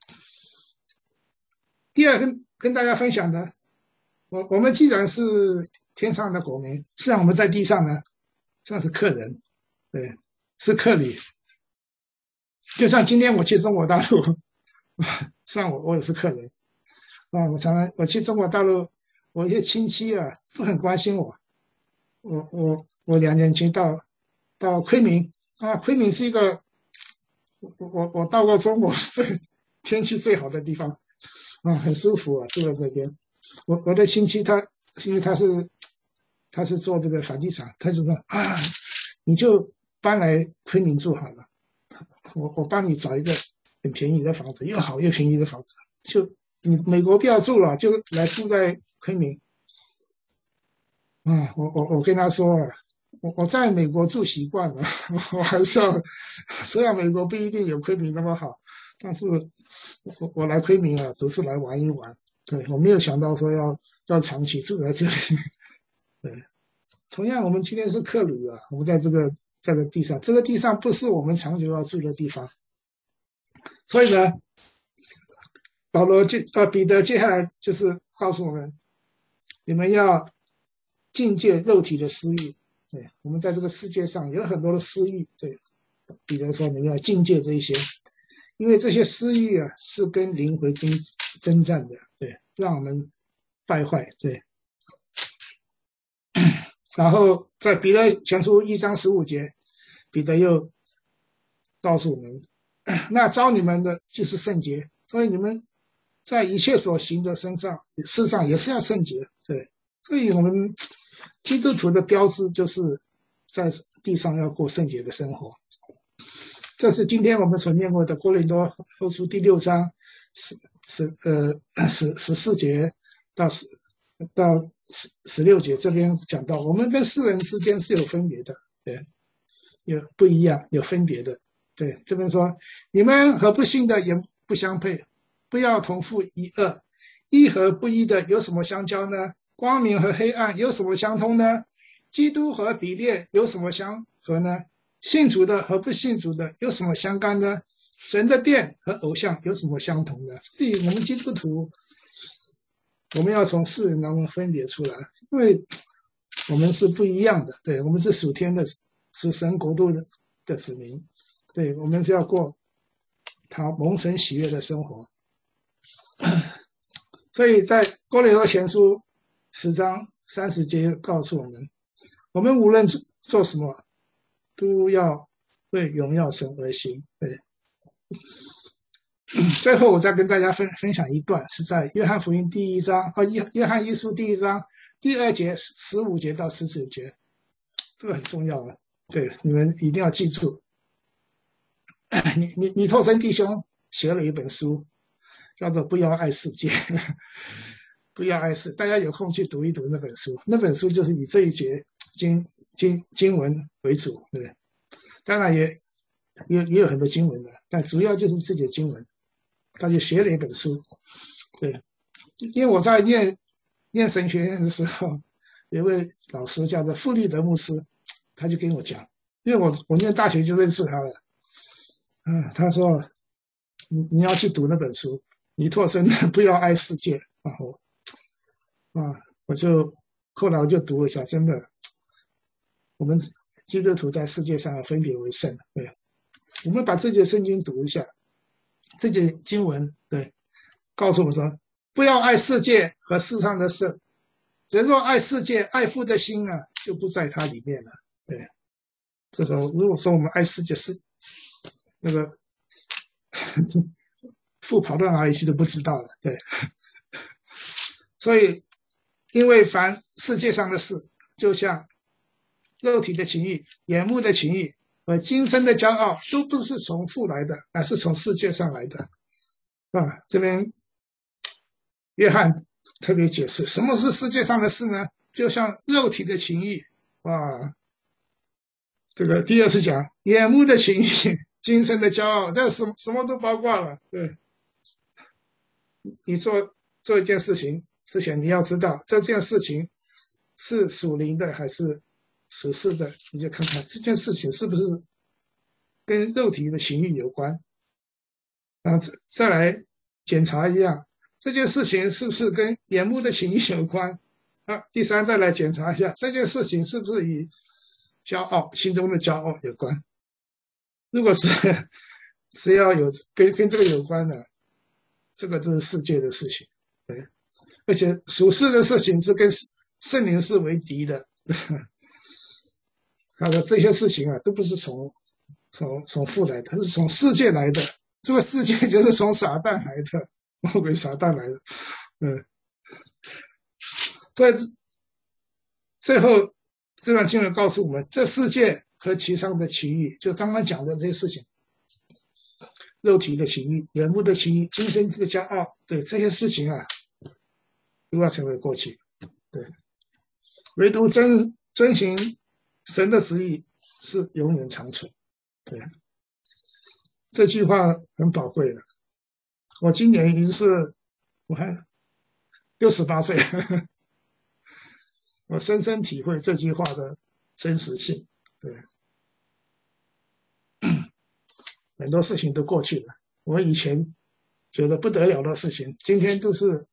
第二跟大家分享的，我们既然是天上的国民，实际上我们在地上呢，算是客人，对，是客旅。就像今天我去中国大陆，算我也是客人我去中国大陆，我一些亲戚都很关心我。我2年前到昆明昆明是一个我到过中国天气最好的地方。很舒服住在这边。我的亲戚因为他是做这个房地产，他就说你就搬来昆明住好了，我帮你找一个很便宜的房子，又好又便宜的房子，就你美国不要住了，就来住在昆明。我跟他说我在美国住习惯了，我还是要，虽然美国不一定有昆明那么好，但是我来昆明只是来玩一玩。对，我没有想到说要长期住在这里。对，同样我们今天是客旅我们在这个地上，这个地上不是我们长久要住的地方。所以呢，彼得接下来就是告诉我们，你们要禁戒肉体的私欲。对，我们在这个世界上有很多的私欲。对，彼得说你们要禁戒这一些，因为这些私欲是跟灵魂征战的。对，让我们败坏。对，然后在彼得前书1章15节，彼得又告诉我们，那招你们的就是圣洁，所以你们在一切所行的身上事上也是要圣洁。对，所以我们基督徒的标志就是在地上要过圣洁的生活。这是今天我们所念过的哥林多后书第6章14节到16节，这边讲到我们跟世人之间是有分别的，对，有不一样，有分别的。对，这边说你们和不信的也不相配，不要同负一恶。义和不义的有什么相交呢？光明和黑暗有什么相通呢？基督和比列有什么相合呢？信主的和不信主的有什么相干呢？神的殿和偶像有什么相同的？所以我们基督徒，我们要从世人当中分别出来，因为我们是不一样的。对，我们是属天的，属神国度的子民。对，我们是要过他蒙神喜悦的生活。所以在哥林多前书10章30节告诉我们，我们无论做什么，都要为荣耀神而行。对，最后我再跟大家分享一段，是在约翰福音第1章约翰一书第1章第2节15节到19节，这个很重要啊。对，你们一定要记住。尼托生弟兄写了一本书，叫做《不要爱世界》，不要爱世，大家有空去读一读那本书。那本书就是以这一节经文为主，对，当然也有很多经文的，但主要就是这节经文。他就写了一本书，对，因为我在念神学院的时候，有一位老师叫做傅立德牧师，他就跟我讲，因为我念大学就认识他了，他说你要去读那本书，尼托生的不要爱世界，然后后来我就读了一下，真的，我们基督徒在世界上分别为圣，对，我们把这节圣经读一下。这节经文对告诉我们说，不要爱世界和世上的事，人若爱世界，爱父的心啊就不在它里面了。对，这个如果说我们爱世界是那个父跑到哪里去都不知道了。对，所以因为凡世界上的事，就像肉体的情欲、眼目的情欲和今生的骄傲，都不是从父来的，而是从世界上来的。这边约翰特别解释，什么是世界上的事呢？就像肉体的情欲，这个第二次讲眼目的情欲、今生的骄傲，这什么都包括了。对，你做一件事情之前，你要知道这件事情是属灵的还是属世的，你就看看这件事情是不是跟肉体的情欲有关，再来检查一下这件事情是不是跟眼目的情欲有关，第三再来检查一下这件事情是不是与骄傲、心中的骄傲有关。如果是要有跟这个有关的，这个就是世界的事情，对，而且属世的事情是跟圣灵是为敌的。他说这些事情啊，都不是从父来的，它是从世界来的。这个世界就是从撒旦来的，魔鬼撒旦来的。所以最后这段经文告诉我们，这世界和其上的情欲，就刚刚讲的这些事情，肉体的情欲、眼目的情欲、今生的骄傲，对，这些事情啊，都要成为过去。对，唯独遵行神的旨意是永远长存。对，这句话很宝贵的。我今年已经是我还68岁，我深深体会这句话的真实性。对，很多事情都过去了，我以前觉得不得了的事情，今天都是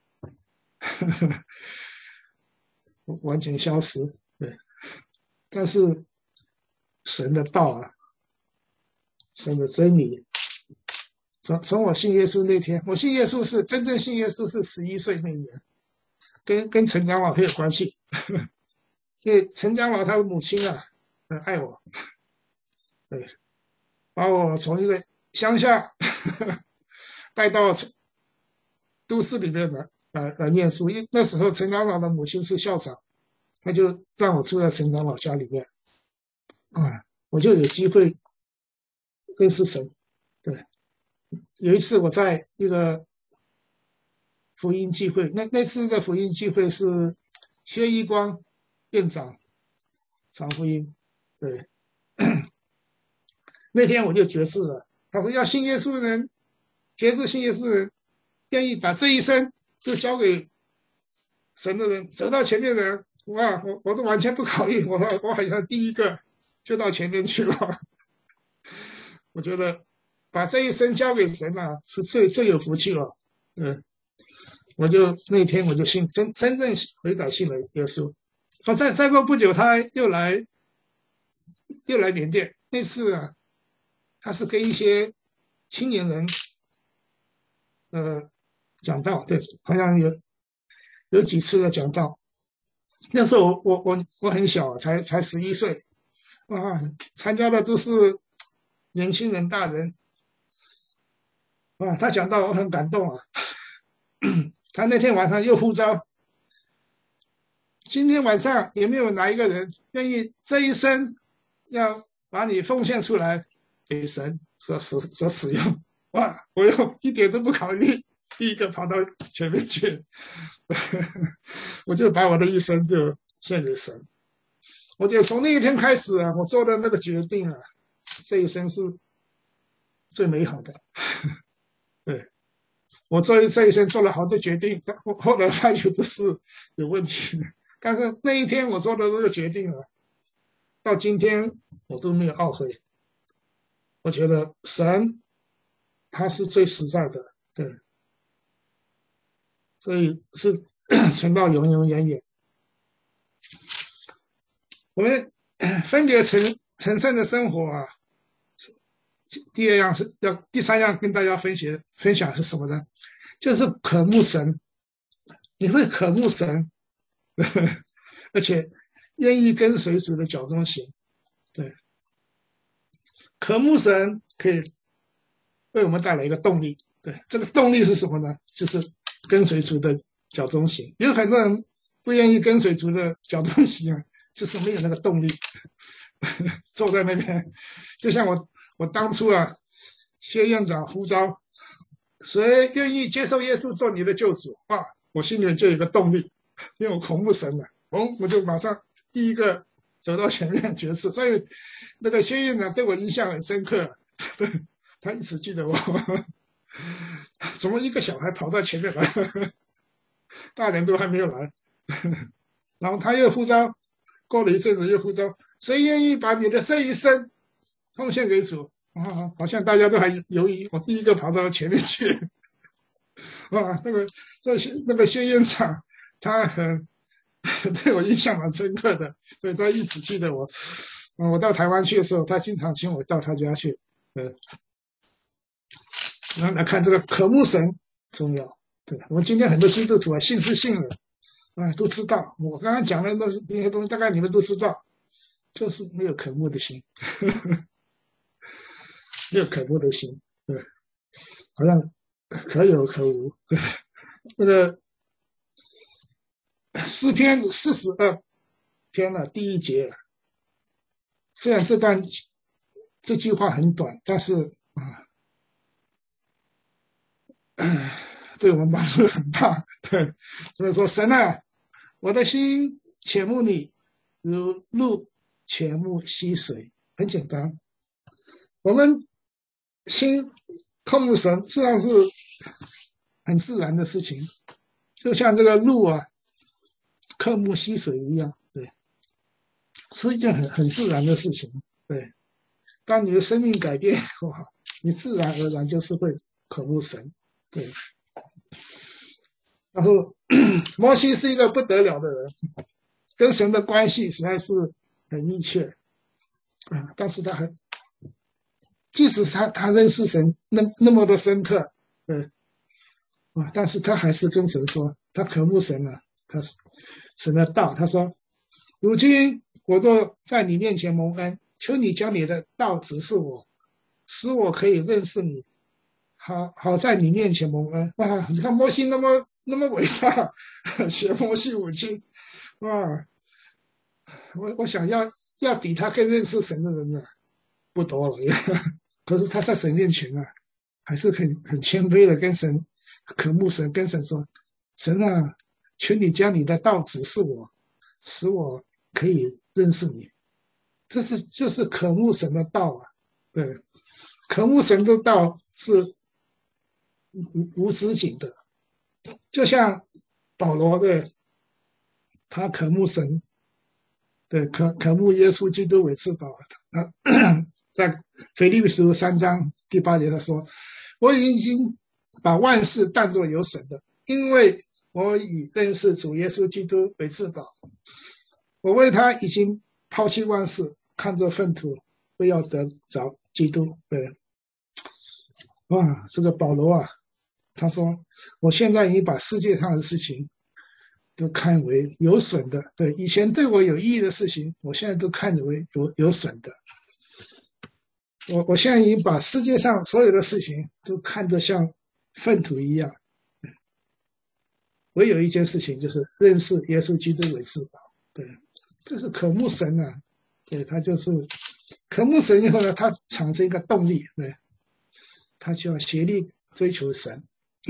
完全消失。对，但是神的道啊，神的真理，从我信耶稣那天，我信耶稣是真正信耶稣是11岁那年，跟陈长老很有关系，因为陈长老他的母亲啊很爱我，对，把我从一个乡下带到都市里面来念书，因为那时候陈长老的母亲是校长，他就让我住在陈长老家里面，我就有机会认识神。对，有一次我在一个福音聚会，那次的福音聚会是薛一光院长传福音，对，那天我就决志了，他说要信耶稣的人，决志信耶稣的人，愿意把这一生都交给神的人，走到前面的人，哇，我都完全不考虑，我好像第一个就到前面去了。我觉得把这一生交给神啊，是最有福气了。那天我就真正悔改信了耶稣。再过不久，他又来缅甸。那次啊，他是跟一些青年人讲道，对，好像有几次的讲道。那时候我很小，才11岁，参加的都是年轻人大人，他讲道我很感动啊。他那天晚上又呼召，今天晚上有没有哪一个人愿意这一生要把你奉献出来给神所使用？哇！我又一点都不考虑，第一个跑到前面去，我就把我的一生就献给神。我就从那一天开始啊，我做的那个决定啊，这一生是最美好的。对。我这一生做了好多决定，后来发觉都是有问题的。但是那一天我做的这个决定了，到今天我都没有懊悔。我觉得神他是最实在的，对，所以是存到永永远远。我们分别成圣的生活啊。第三样跟大家分享是什么呢？就是渴慕神，你会渴慕神，而且愿意跟随主的脚中行。对，渴慕神可以为我们带来一个动力。对，这个动力是什么呢？就是跟随主的脚中行。有很多人不愿意跟随主的脚中行啊，就是没有那个动力，坐在那边，就像我当初啊，薛院长呼召，谁愿意接受耶稣做你的救主啊？我心里面就有个动力，因为我渴慕神了，我就马上第一个走到前面决志。所以那个薛院长对我印象很深刻，他一直记得我，怎么一个小孩跑到前面来，大人都还没有来，然后他又呼召，过了一阵子又呼召，谁愿意把你的这一生奉献给主？好像大家都还犹豫，我第一个跑到前面去。那个薛院长，他对我印象蛮深刻的，所以他一直记得我。我到台湾去的时候，他经常请我到他家去。然后来看这个渴慕神重要。对，我们今天很多基督徒啊，信是信了，都知道。我刚刚讲的那些东西，大概你们都知道，就是没有渴慕的心。没有渴慕的心，对，好像可有可无。对，那个诗篇42篇的第1节，虽然这句话很短，但是对我们帮助很大。对，所以说神啊，我的心切慕你，如鹿切慕溪水。很简单，我们心渴慕神，实际上是很自然的事情，就像这个鹿啊，渴慕溪水一样，对，是一件很自然的事情。对，当你的生命改变哇，你自然而然就是会渴慕神。对，然后摩西是一个不得了的人，跟神的关系实在是很密切但是即使他认识神那么的深刻，但是他还是跟神说，他渴慕神了，他神的道，他说：“如今我都在你面前蒙恩，求你将你的道指示我，使我可以认识你， 好在你面前蒙恩。哇，你看摩西那么伟大，学摩西五经，哇，我想要比他更认识神的人呢，不多了。可是他在神面前啊，还是很谦卑的跟神渴慕神，跟神说：神啊，求你将你的道指示我，使我可以认识你。就是渴慕神的道啊，对，渴慕神的道是无止境的，就像保罗对，他渴慕神，对，渴慕耶稣基督为至宝。在腓立比书3章第8节他说：我已经把万事当作有损的，因为我以认识主耶稣基督为至宝。我为他已经抛弃万事，看作粪土，为要得着基督。对，哇，这个保罗啊，他说：我现在已经把世界上的事情都看为有损的，对，以前对我有意义的事情，我现在都看为有损的。我现在已经把世界上所有的事情都看得像粪土一样，唯有一件事情就是认识耶稣基督为至宝。对，这是渴慕神啊，对，他就是渴慕神以后呢，他产生一个动力，对，他就要竭力追求神。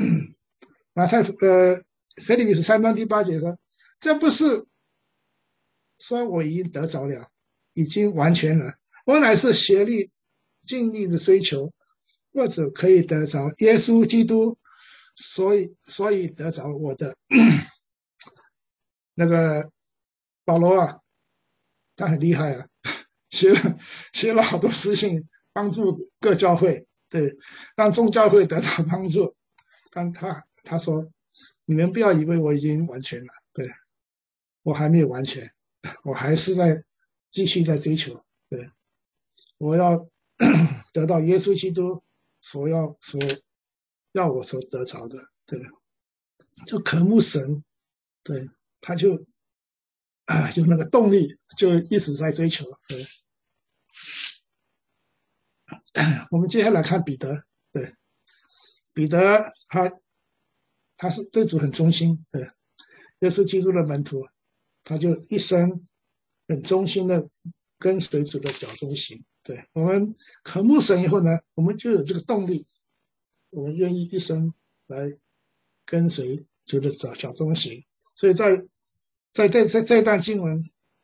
腓立比书3章第8节说：这不是说我已经得着了，已经完全了，我乃是竭力尽力的追求，或者可以得着耶稣基督，所以得着我的。那个保罗啊，他很厉害啊，写了好多书信，帮助各教会，对，让众教会得到帮助。但他说：你们不要以为我已经完全了，对，我还没有完全，我还是继续在追求，对，我要得到耶稣基督所要我所得着的，对，就渴慕神，对，他就有那个动力，就一直在追求。对，我们接下来看彼得，对，彼得他是对主很忠心，对，耶稣基督的门徒，他就一生很忠心的跟随主的脚中行。对，我们渴慕神以后呢，我们就有这个动力，我们愿意一生来跟随主的脚中行。所以在这段经文，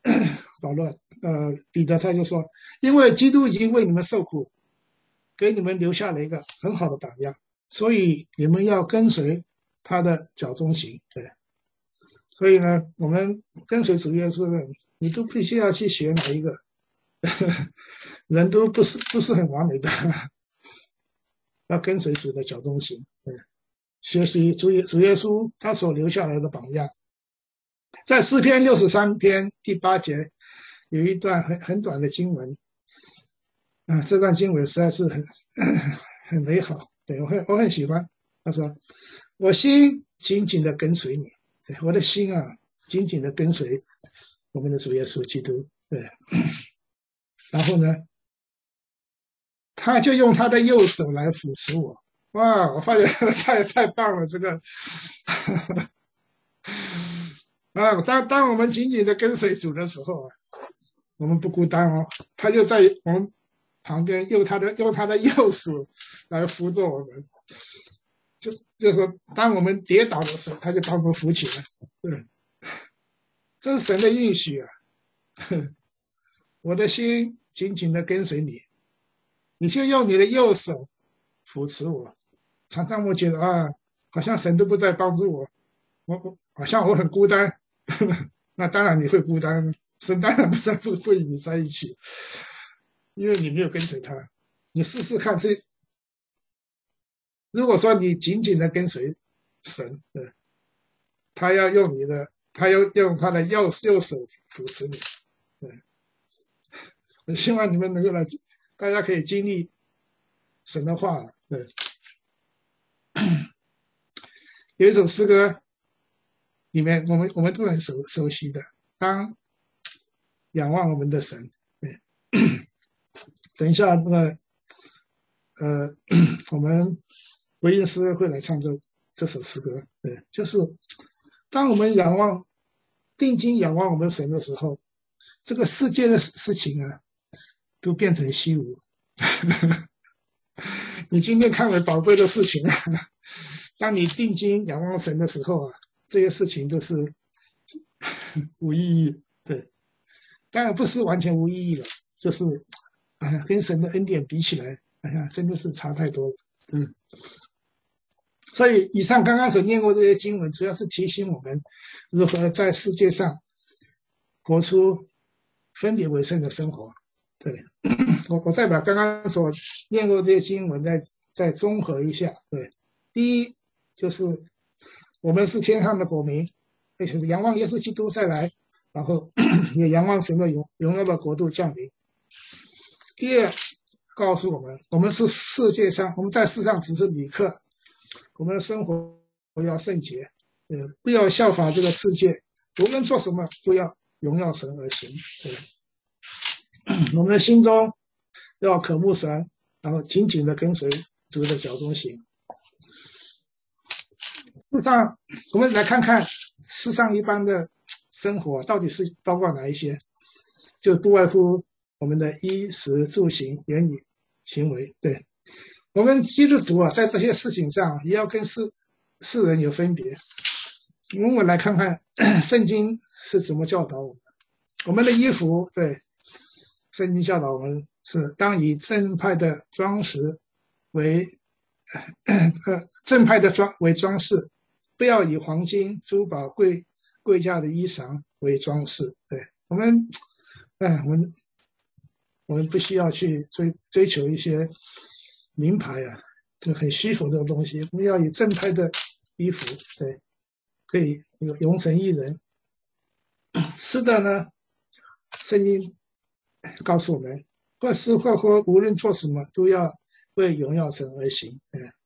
彼得他就说：因为基督已经为你们受苦，给你们留下了一个很好的榜样，所以你们要跟随他的脚中行。对，所以呢，我们跟随主耶稣的人，你都必须要去学哪一个人都不是很完美的，要跟随主的脚中行，对，学习主耶稣他所留下来的榜样。在诗篇63篇第8节有一段很短的经文啊，这段经文实在是很美好，对，我很喜欢。他说：我心紧紧的跟随你，对，我的心啊紧紧的跟随我们的主耶稣基督，对。然后呢，他就用他的右手来扶持我。哇，我发现太棒了，这个啊，当我们紧紧的跟随主的时候啊，我们不孤单哦，他就在我们旁边用他的右手来扶着我们，就是说，当我们跌倒的时候，他就把我们扶起来。对，这是神的应许啊！我的心紧紧的跟随你，你就用你的右手扶持我。常常我觉得啊，好像神都不在帮助我，我好像我很孤单。那当然你会孤单，神当然不与你在一起，因为你没有跟随他。你试试看，如果说你紧紧的跟随神，他要用他的右手扶持你。对，我希望你们能够大家可以经历神的话。对，有一首诗歌里面我们都很熟悉的，当仰望我们的神。对，等一下我们回应诗会来唱这首诗歌。对，就是当我们定睛仰望我们神的时候，这个世界的事情啊，都变成虚无。你今天看为宝贵的事情，当你定睛仰望神的时候啊，这些事情都是无意义。对，当然不是完全无意义了，就是跟神的恩典比起来，真的是差太多了。所以以上刚刚所念过这些经文，主要是提醒我们如何在世界上活出分别为圣的生活。对，我再把刚刚所念过这些经文再综合一下。对，第一就是我们是天上的国民，就是仰望耶稣基督再来，然后也仰望神的荣耀的国度降临。第二，告诉我们，我们是世界上，我们在世上只是旅客，我们的生活要圣洁，不要效法这个世界，无论做什么都要荣耀神而行。我们的心中要渴慕神，然后紧紧的跟随主的脚中行。事实上，我们来看看世上一般的生活到底是包括哪一些，就不外乎我们的衣食住行言语行为。对，我们基督徒啊，在这些事情上也要跟世人有分别。我们来看看圣经是怎么教导我们。我们的衣服，对，圣经教导我们是当以正派的装饰为装饰，不要以黄金、珠宝、贵价的衣裳为装饰。对，我们不需要去追求一些名牌啊，这个很虚浮的东西。我们要以正派的衣服，对，可以容神益人。吃的呢，圣经告诉我们，或吃或喝，无论做什么，都要为荣耀神而行。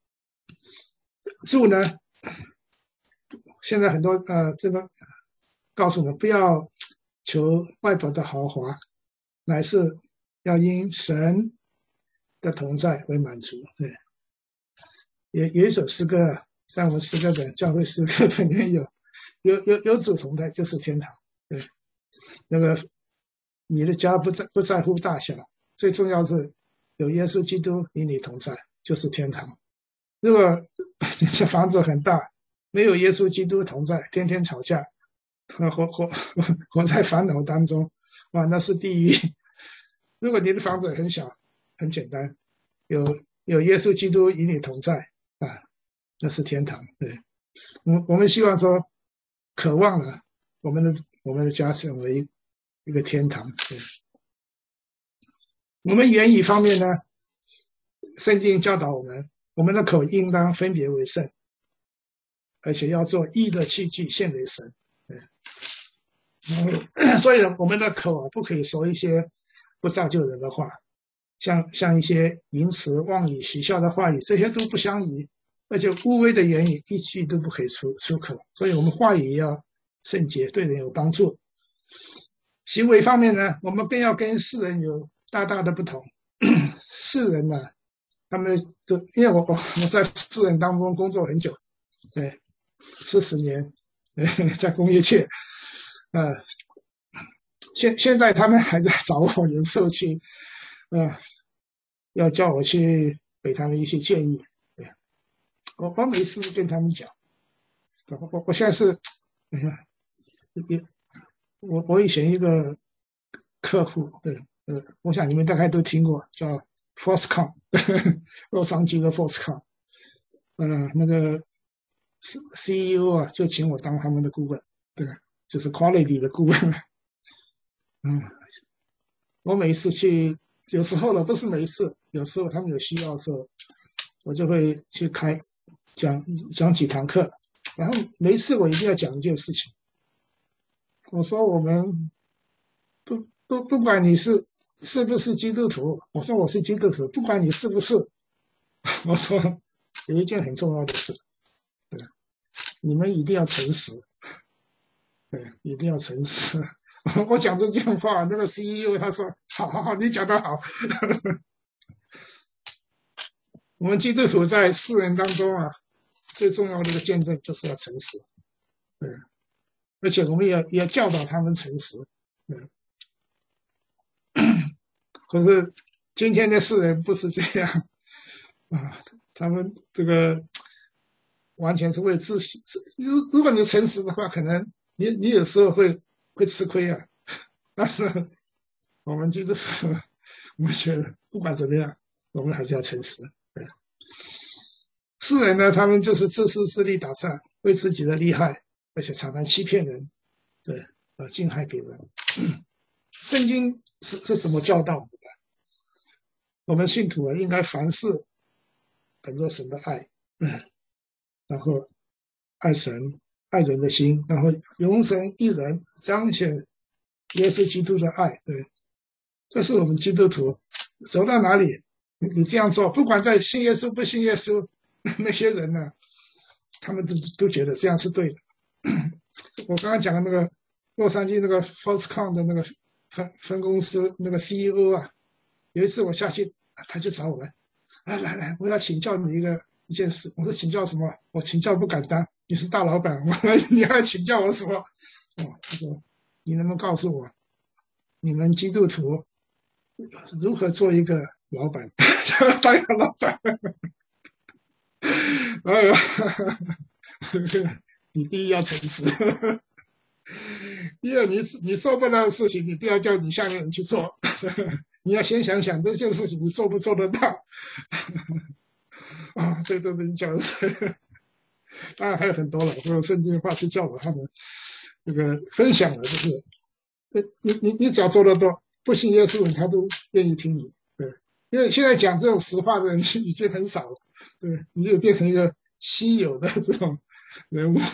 住呢，现在很多这个告诉我们，不要求外表的豪华，乃是要因神的同在为满足。对，有一首诗歌啊，在我们诗歌本教会诗歌里面有主同在就是天堂。对，那个你的家不在乎大小，最重要是有耶稣基督与你同在，就是天堂。如果你的房子很大，没有耶稣基督同在，天天吵架，活在烦恼当中，哇，那是地狱。如果你的房子很小，很简单，有耶稣基督与你同在啊，那是天堂。对，我们希望说，渴望了我们的家成为一个天堂。对，我们言语方面呢，圣经教导我们的口应当分别为圣，而且要做义的器具献给神。所以我们的口啊，不可以说一些不造就人的话，像一些淫词妄语取笑的话语，这些都不相宜，而且污秽的言语一句都不可以出口。所以我们话语要圣洁，对人有帮助。行为方面呢，我们更要跟世人有大大的不同。世人呢，他们都因为我在世人当中工作很久，对，40年，在工业界，现在他们还在找我有时候去，要叫我去给他们一些建议。对，我没事跟他们讲，我现在是，我以前一个客户，对，我想你们大概都听过，叫 Foxconn， 洛杉矶的 Foxconn， 那个 CEO 啊，就请我当他们的顾问，对，就是 quality 的顾问。我每一次去，有时候呢不是每一次，有时候他们有需要的时候，我就会去讲几堂课，然后每一次我一定要讲一件事情。我说我们不管你是不是基督徒，我说我是基督徒，不管你是不是，我说有一件很重要的事，对，你们一定要诚实，对，一定要诚实。我讲这句话，那个 CEO 他说好，你讲得好。 我们基督徒在世人当中啊，最重要的一个见证就是要诚实，对，而且我们也要教导他们诚实，对。可是今天的世人不是这样啊，他们这个完全是为自己。如果你诚实的话，可能你有时候会吃亏啊。但是我们基督徒，我们觉得不管怎么样，我们还是要诚实。对，世人呢，他们就是自私自利打算，为自己的利害，而且常常欺骗人，对，侵害别人。圣经是怎么教导我们的？我们信徒啊，应该凡事本着神的爱，然后爱神、爱人的心，然后容神一人，彰显耶稣基督的爱。对，这是我们基督徒走到哪里，你这样做，不管在信耶稣不信耶稣，那些人呢，他们都觉得这样是对的。我刚刚讲的那个洛杉矶那个 Foxconn 的那个分公司那个 CEO 啊，有一次我下去，他就找我来，来，我要请教你一件事。我说请教什么？我请教不敢当，你是大老板，你还请教我什么？他说你能不能告诉我，你们基督徒如何做一个老板，当一个老板？哎呀，你第一要诚实，第二你做不到的事情，你不要叫你下面人去做，你要先想想这件事情你做不做得到。啊，这都能讲的，当然还有很多了，我有圣经的话去教导他们，这个分享了，就是你只要做得到，不信耶稣人他都愿意听你，对，因为现在讲这种实话的人已经很少了，对，你就变成一个稀有的这种人物。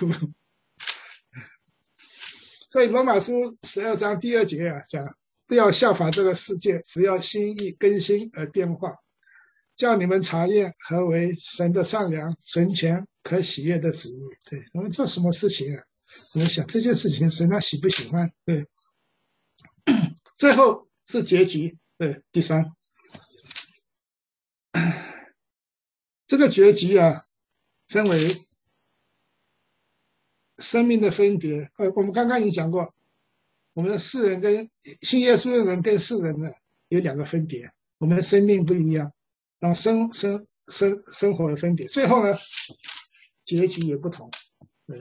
所以罗马书12章第2节啊，讲不要效法这个世界，只要心意更新而变化，叫你们查验何为神的善良、神前可喜悦的旨意。对，我们做什么事情啊？我们想这件事情神他喜不喜欢？对，最后是结局。对，第3，这个结局啊，分为生命的分别。我们刚刚已经讲过，我们的世人跟信耶稣的人跟世人呢有2个分别，我们的生命不一样，然后生活的分别，最后呢，结局也不同。对，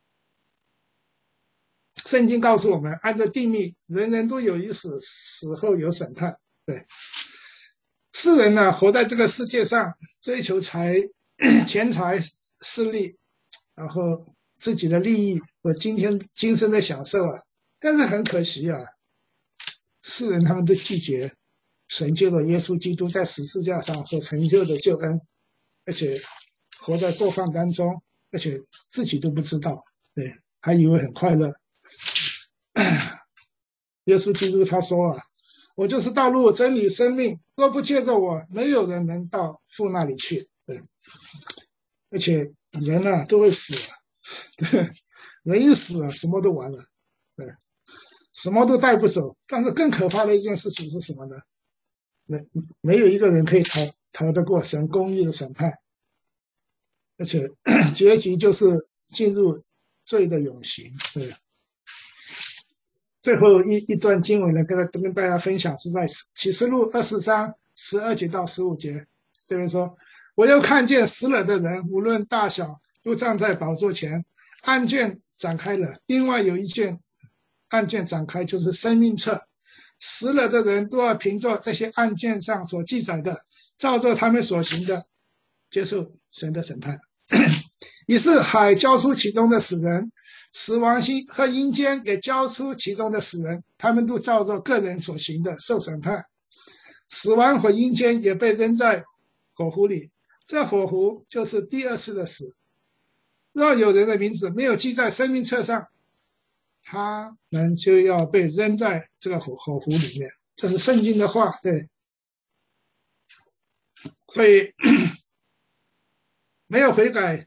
圣经告诉我们，按照定命，人人都有一死，死后有审判。对，世人呢，活在这个世界上，追求钱财、势力，然后自己的利益和今生的享受啊，但是很可惜啊，世人他们都拒绝神救了耶稣基督在十字架上所成就的救恩，而且活在过犯当中，而且自己都不知道，对，还以为很快乐。耶稣基督他说啊，我就是道路、真理、生命，若不借着我，没有人能到父那里去。对，而且人啊都会死，对，人一死了，什么都完了，对，什么都带不走。但是更可怕的一件事情是什么呢？没有一个人可以逃得过神公义的审判，而且结局就是进入罪的永刑。对，最后一段经文呢，跟大家分享是在启示录20章12节到15节，这边说，我又看见死了的人，无论大小，都站在宝座前，案卷展开了，另外有一卷案卷展开，就是生命册。死了的人都要凭着这些案卷上所记载的，照着他们所行的，接受神的审判。于是海交出其中的死人，死亡星和阴间也交出其中的死人，他们都照着个人所行的受审判。死亡和阴间也被扔在火湖里，这火湖就是第2次的死。若有人的名字没有记在生命册上，他们就要被扔在这个火湖里面。这是圣经的话。对，所以没有悔改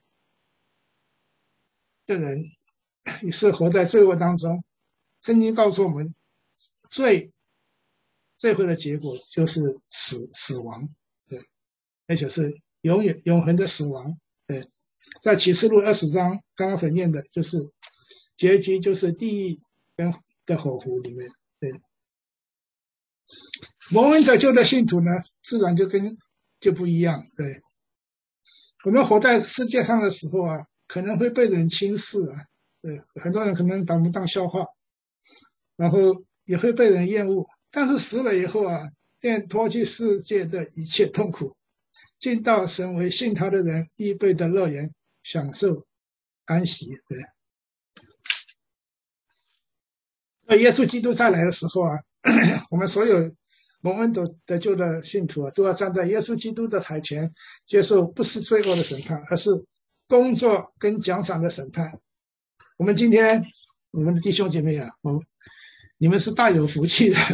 的人也是活在罪恶当中。圣经告诉我们，最后的结果就是死亡。对，而且是永恒的死亡。在启示录20章刚刚所念的，就是结局就是地狱跟的火湖里面。蒙恩得救的信徒呢，自然就不一样。我们活在世界上的时候啊，可能会被人轻视啊，很多人可能把我们当笑话，然后也会被人厌恶。但是死了以后啊，便脱去世界的一切痛苦，进到神为信他的人预备的乐园，享受安息。在耶稣基督再来的时候啊，我们所有蒙恩得救的信徒啊，都要站在耶稣基督的台前，接受不是罪恶的审判，而是工作跟奖赏的审判。我们今天，我们的弟兄姐妹啊，你们是大有福气的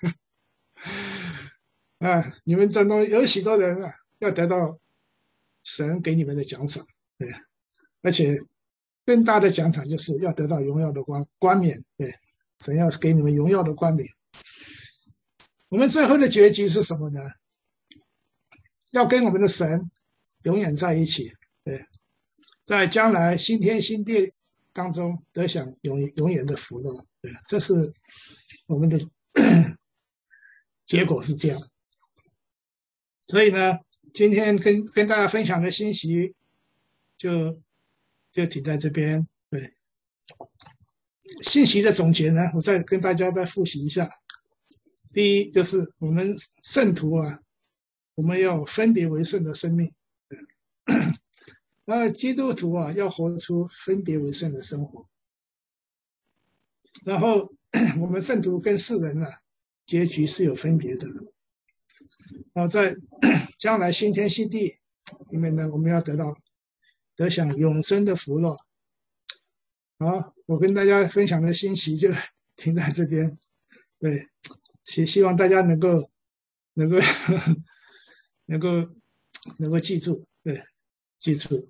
啊！你们当中有许多人啊，要得到神给你们的奖赏，而且更大的奖赏就是要得到荣耀的冠冕，神要给你们荣耀的冠冕。我们最后的结局是什么呢？要跟我们的神永远在一起，在将来新天新地当中得享永远的福乐，这是我们的结果是这样。所以呢，今天跟大家分享的信息就停在这边。信息的总结呢，我再跟大家再复习一下。第一，就是我们圣徒啊，我们要分别为圣的生命。然后基督徒啊，要活出分别为圣的生活。然后我们圣徒跟世人啊，结局是有分别的。然后在将来新天新地里面呢，我们要得享永生的福乐。好，我跟大家分享的信息就停在这边。希望大家能够记住，记住。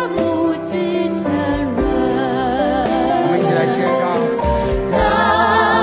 他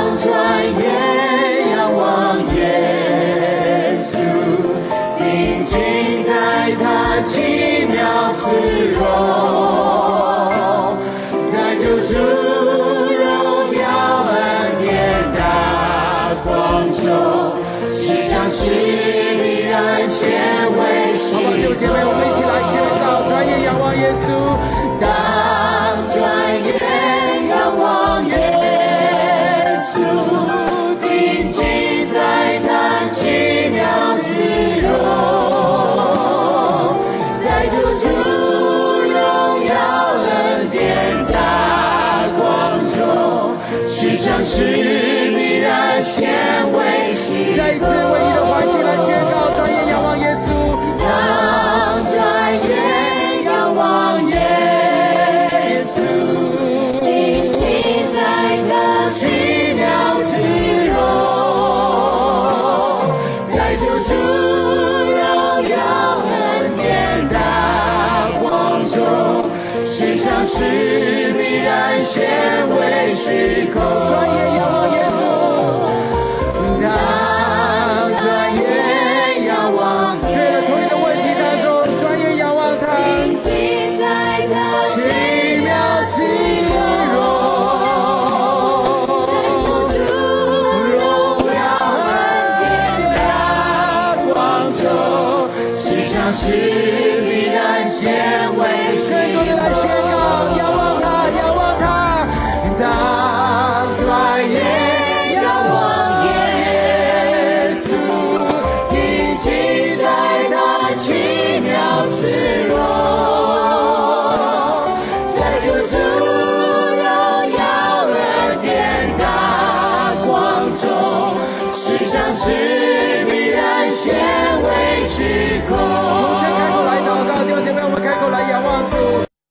是必然显为虚。 再一次为你的环境来宣告，转眼仰望耶稣， 当转眼仰望耶稣，定睛在他奇妙慈容，在救主荣耀恩典大光中，世上是必然显为虚空。 转眼仰望耶稣， 当转眼仰望耶稣， 对了，从你的问题当中，转眼仰望他， 定睛在他奇妙慈容，在救主荣耀恩典大光中，世上是必然显为虚更多的来宣告，仰望他，仰望他， 当转眼仰望耶稣，定睛在他奇妙慈容，在救主荣耀恩典大光中，世上是必然显为虚空。 我们先开口来祷告，弟兄姐妹，我们开口来仰望主。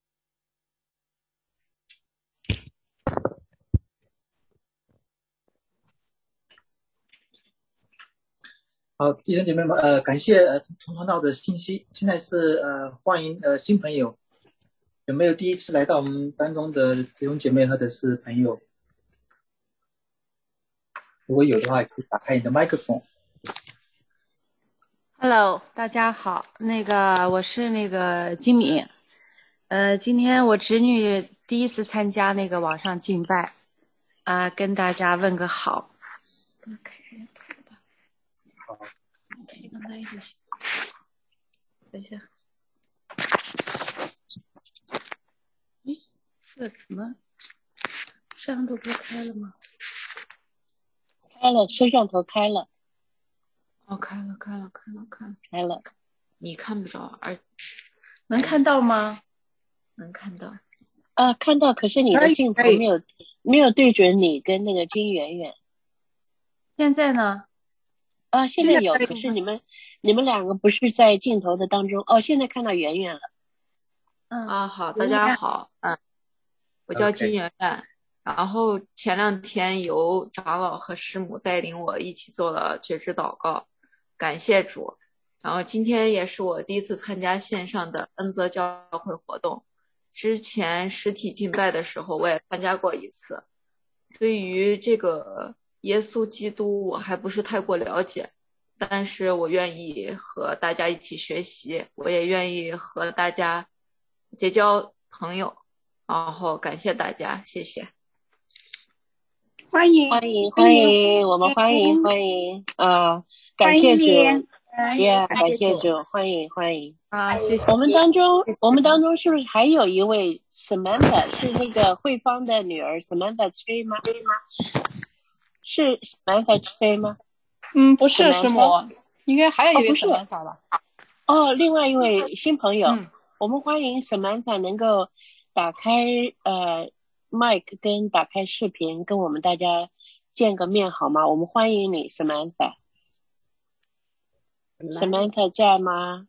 好，弟兄姐妹们，感谢同传道的信息。现在是欢迎新朋友，有没有第一次来到我们当中的弟兄姐妹或者是朋友？如果有的话，可以打开你的麦克风。 Hello， 大家好，我是金敏，今天我侄女第一次参加网上敬拜，跟大家问个好。 好， 开一个麦就行。等一下，这怎么摄像头不是开了吗？ 开了，摄像头开了。 哦，开了。 开了， 你看不着，能看到吗？能看到。 看到，可是你的镜头没有对准你跟金圆圆。 现在呢？ 现在有，可是你们两个不是在镜头的当中。现在看到圆圆了。 好，大家好，我叫金圆圆。然后前2天由长老和师母带领我一起做了觉知祷告，感谢主。然后今天也是我第一次参加线上的恩泽教会活动，之前实体敬拜的时候我也参加过一次。对于这个耶稣基督我还不是太过了解，但是我愿意和大家一起学习，我也愿意和大家结交朋友，然后感谢大家，谢谢。 欢迎，我们欢迎，感谢主，感谢主，欢迎谢谢。 我们当中是不是还有一位 Samantha， 是慧芳的女儿 Samantha 崔吗？是 Samantha 崔吗？ 不是，师母，应该还有一位 Samantha 吧？ 另外一位新朋友，我们欢迎 Samantha 能够打开麦克跟打开视频，跟我们大家见个面好吗？我们欢迎你 Samantha。Samantha 在吗？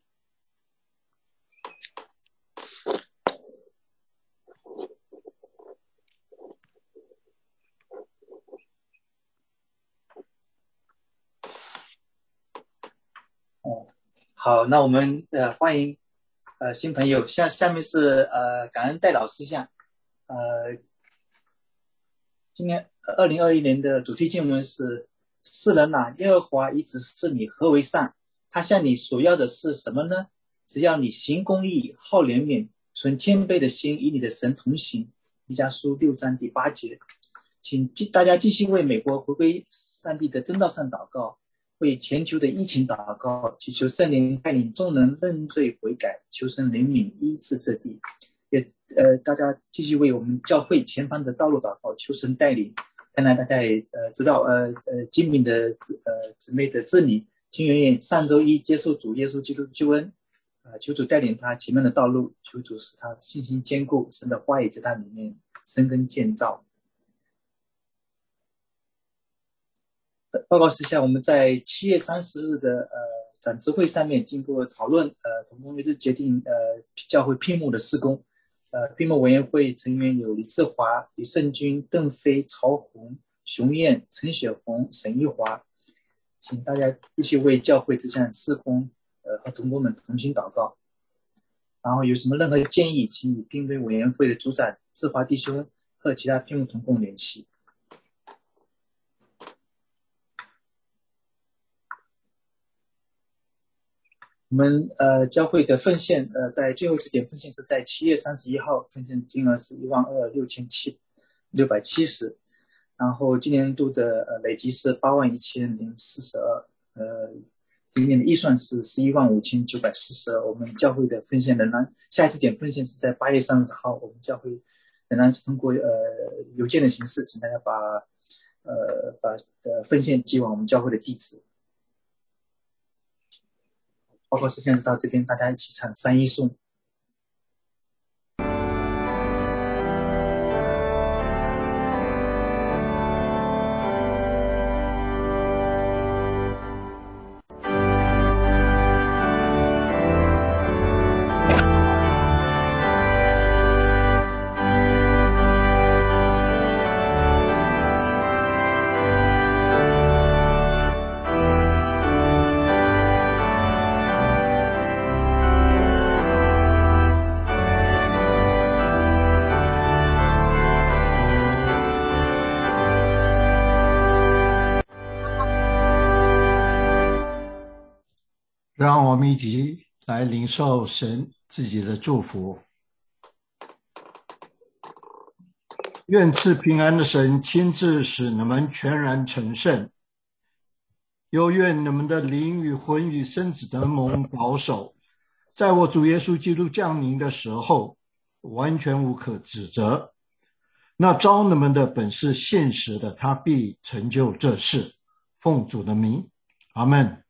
好，那我们欢迎新朋友。下面是感恩戴老师像。今年2021年的主题经文是：世人啊，耶和华已指示你何为善，他向你所要的是什么呢？只要你行公义，好怜悯，存谦卑的心，与你的神同行。弥迦书6章第8节。请大家继续为美国回归上帝的真道上祷告，为全球的疫情祷告，祈求圣灵带领众人认罪悔改，求神怜悯医治这地。也大家继续为我们教会前方的道路祷告，求神带领。看来大家也知道金敏的姊妹的治理，金圆圆上周一接受主耶稣基督救恩，求主带领他前面的道路，求主使他信心坚固，神的话语在他里面生根建造。 报告事项，我们在7月30日的长执会上面经过讨论，同工一致决定教会聘牧的事工。聘牧委员会成员有李志华、李胜军、邓飞、曹红、熊燕、陈雪红、沈玉华，请大家一起为教会这项事工和同工们同心祷告。然后有什么任何建议，请与聘牧委员会的组长志华弟兄和其他聘牧同工联系。我们教会的奉献在最后一次点奉献是在7月31号，奉献金额是12670，然后今年度的累计是81042，今年的预算是115942。我们教会的奉献仍然下一次点奉献是在8月30号，我们教会仍然是通过邮件的形式，请大家把奉献寄往我们教会的地址。报告事项是到这边，大家一起唱三一颂。 让我们一起来领受神自己的祝福。愿赐平安的神亲自使你们全然成圣，又愿你们的灵与魂与身子得蒙保守，在我主耶稣基督降临的时候完全无可指责。那召你们的本是现实的，他必成就这事。奉主的名，阿们。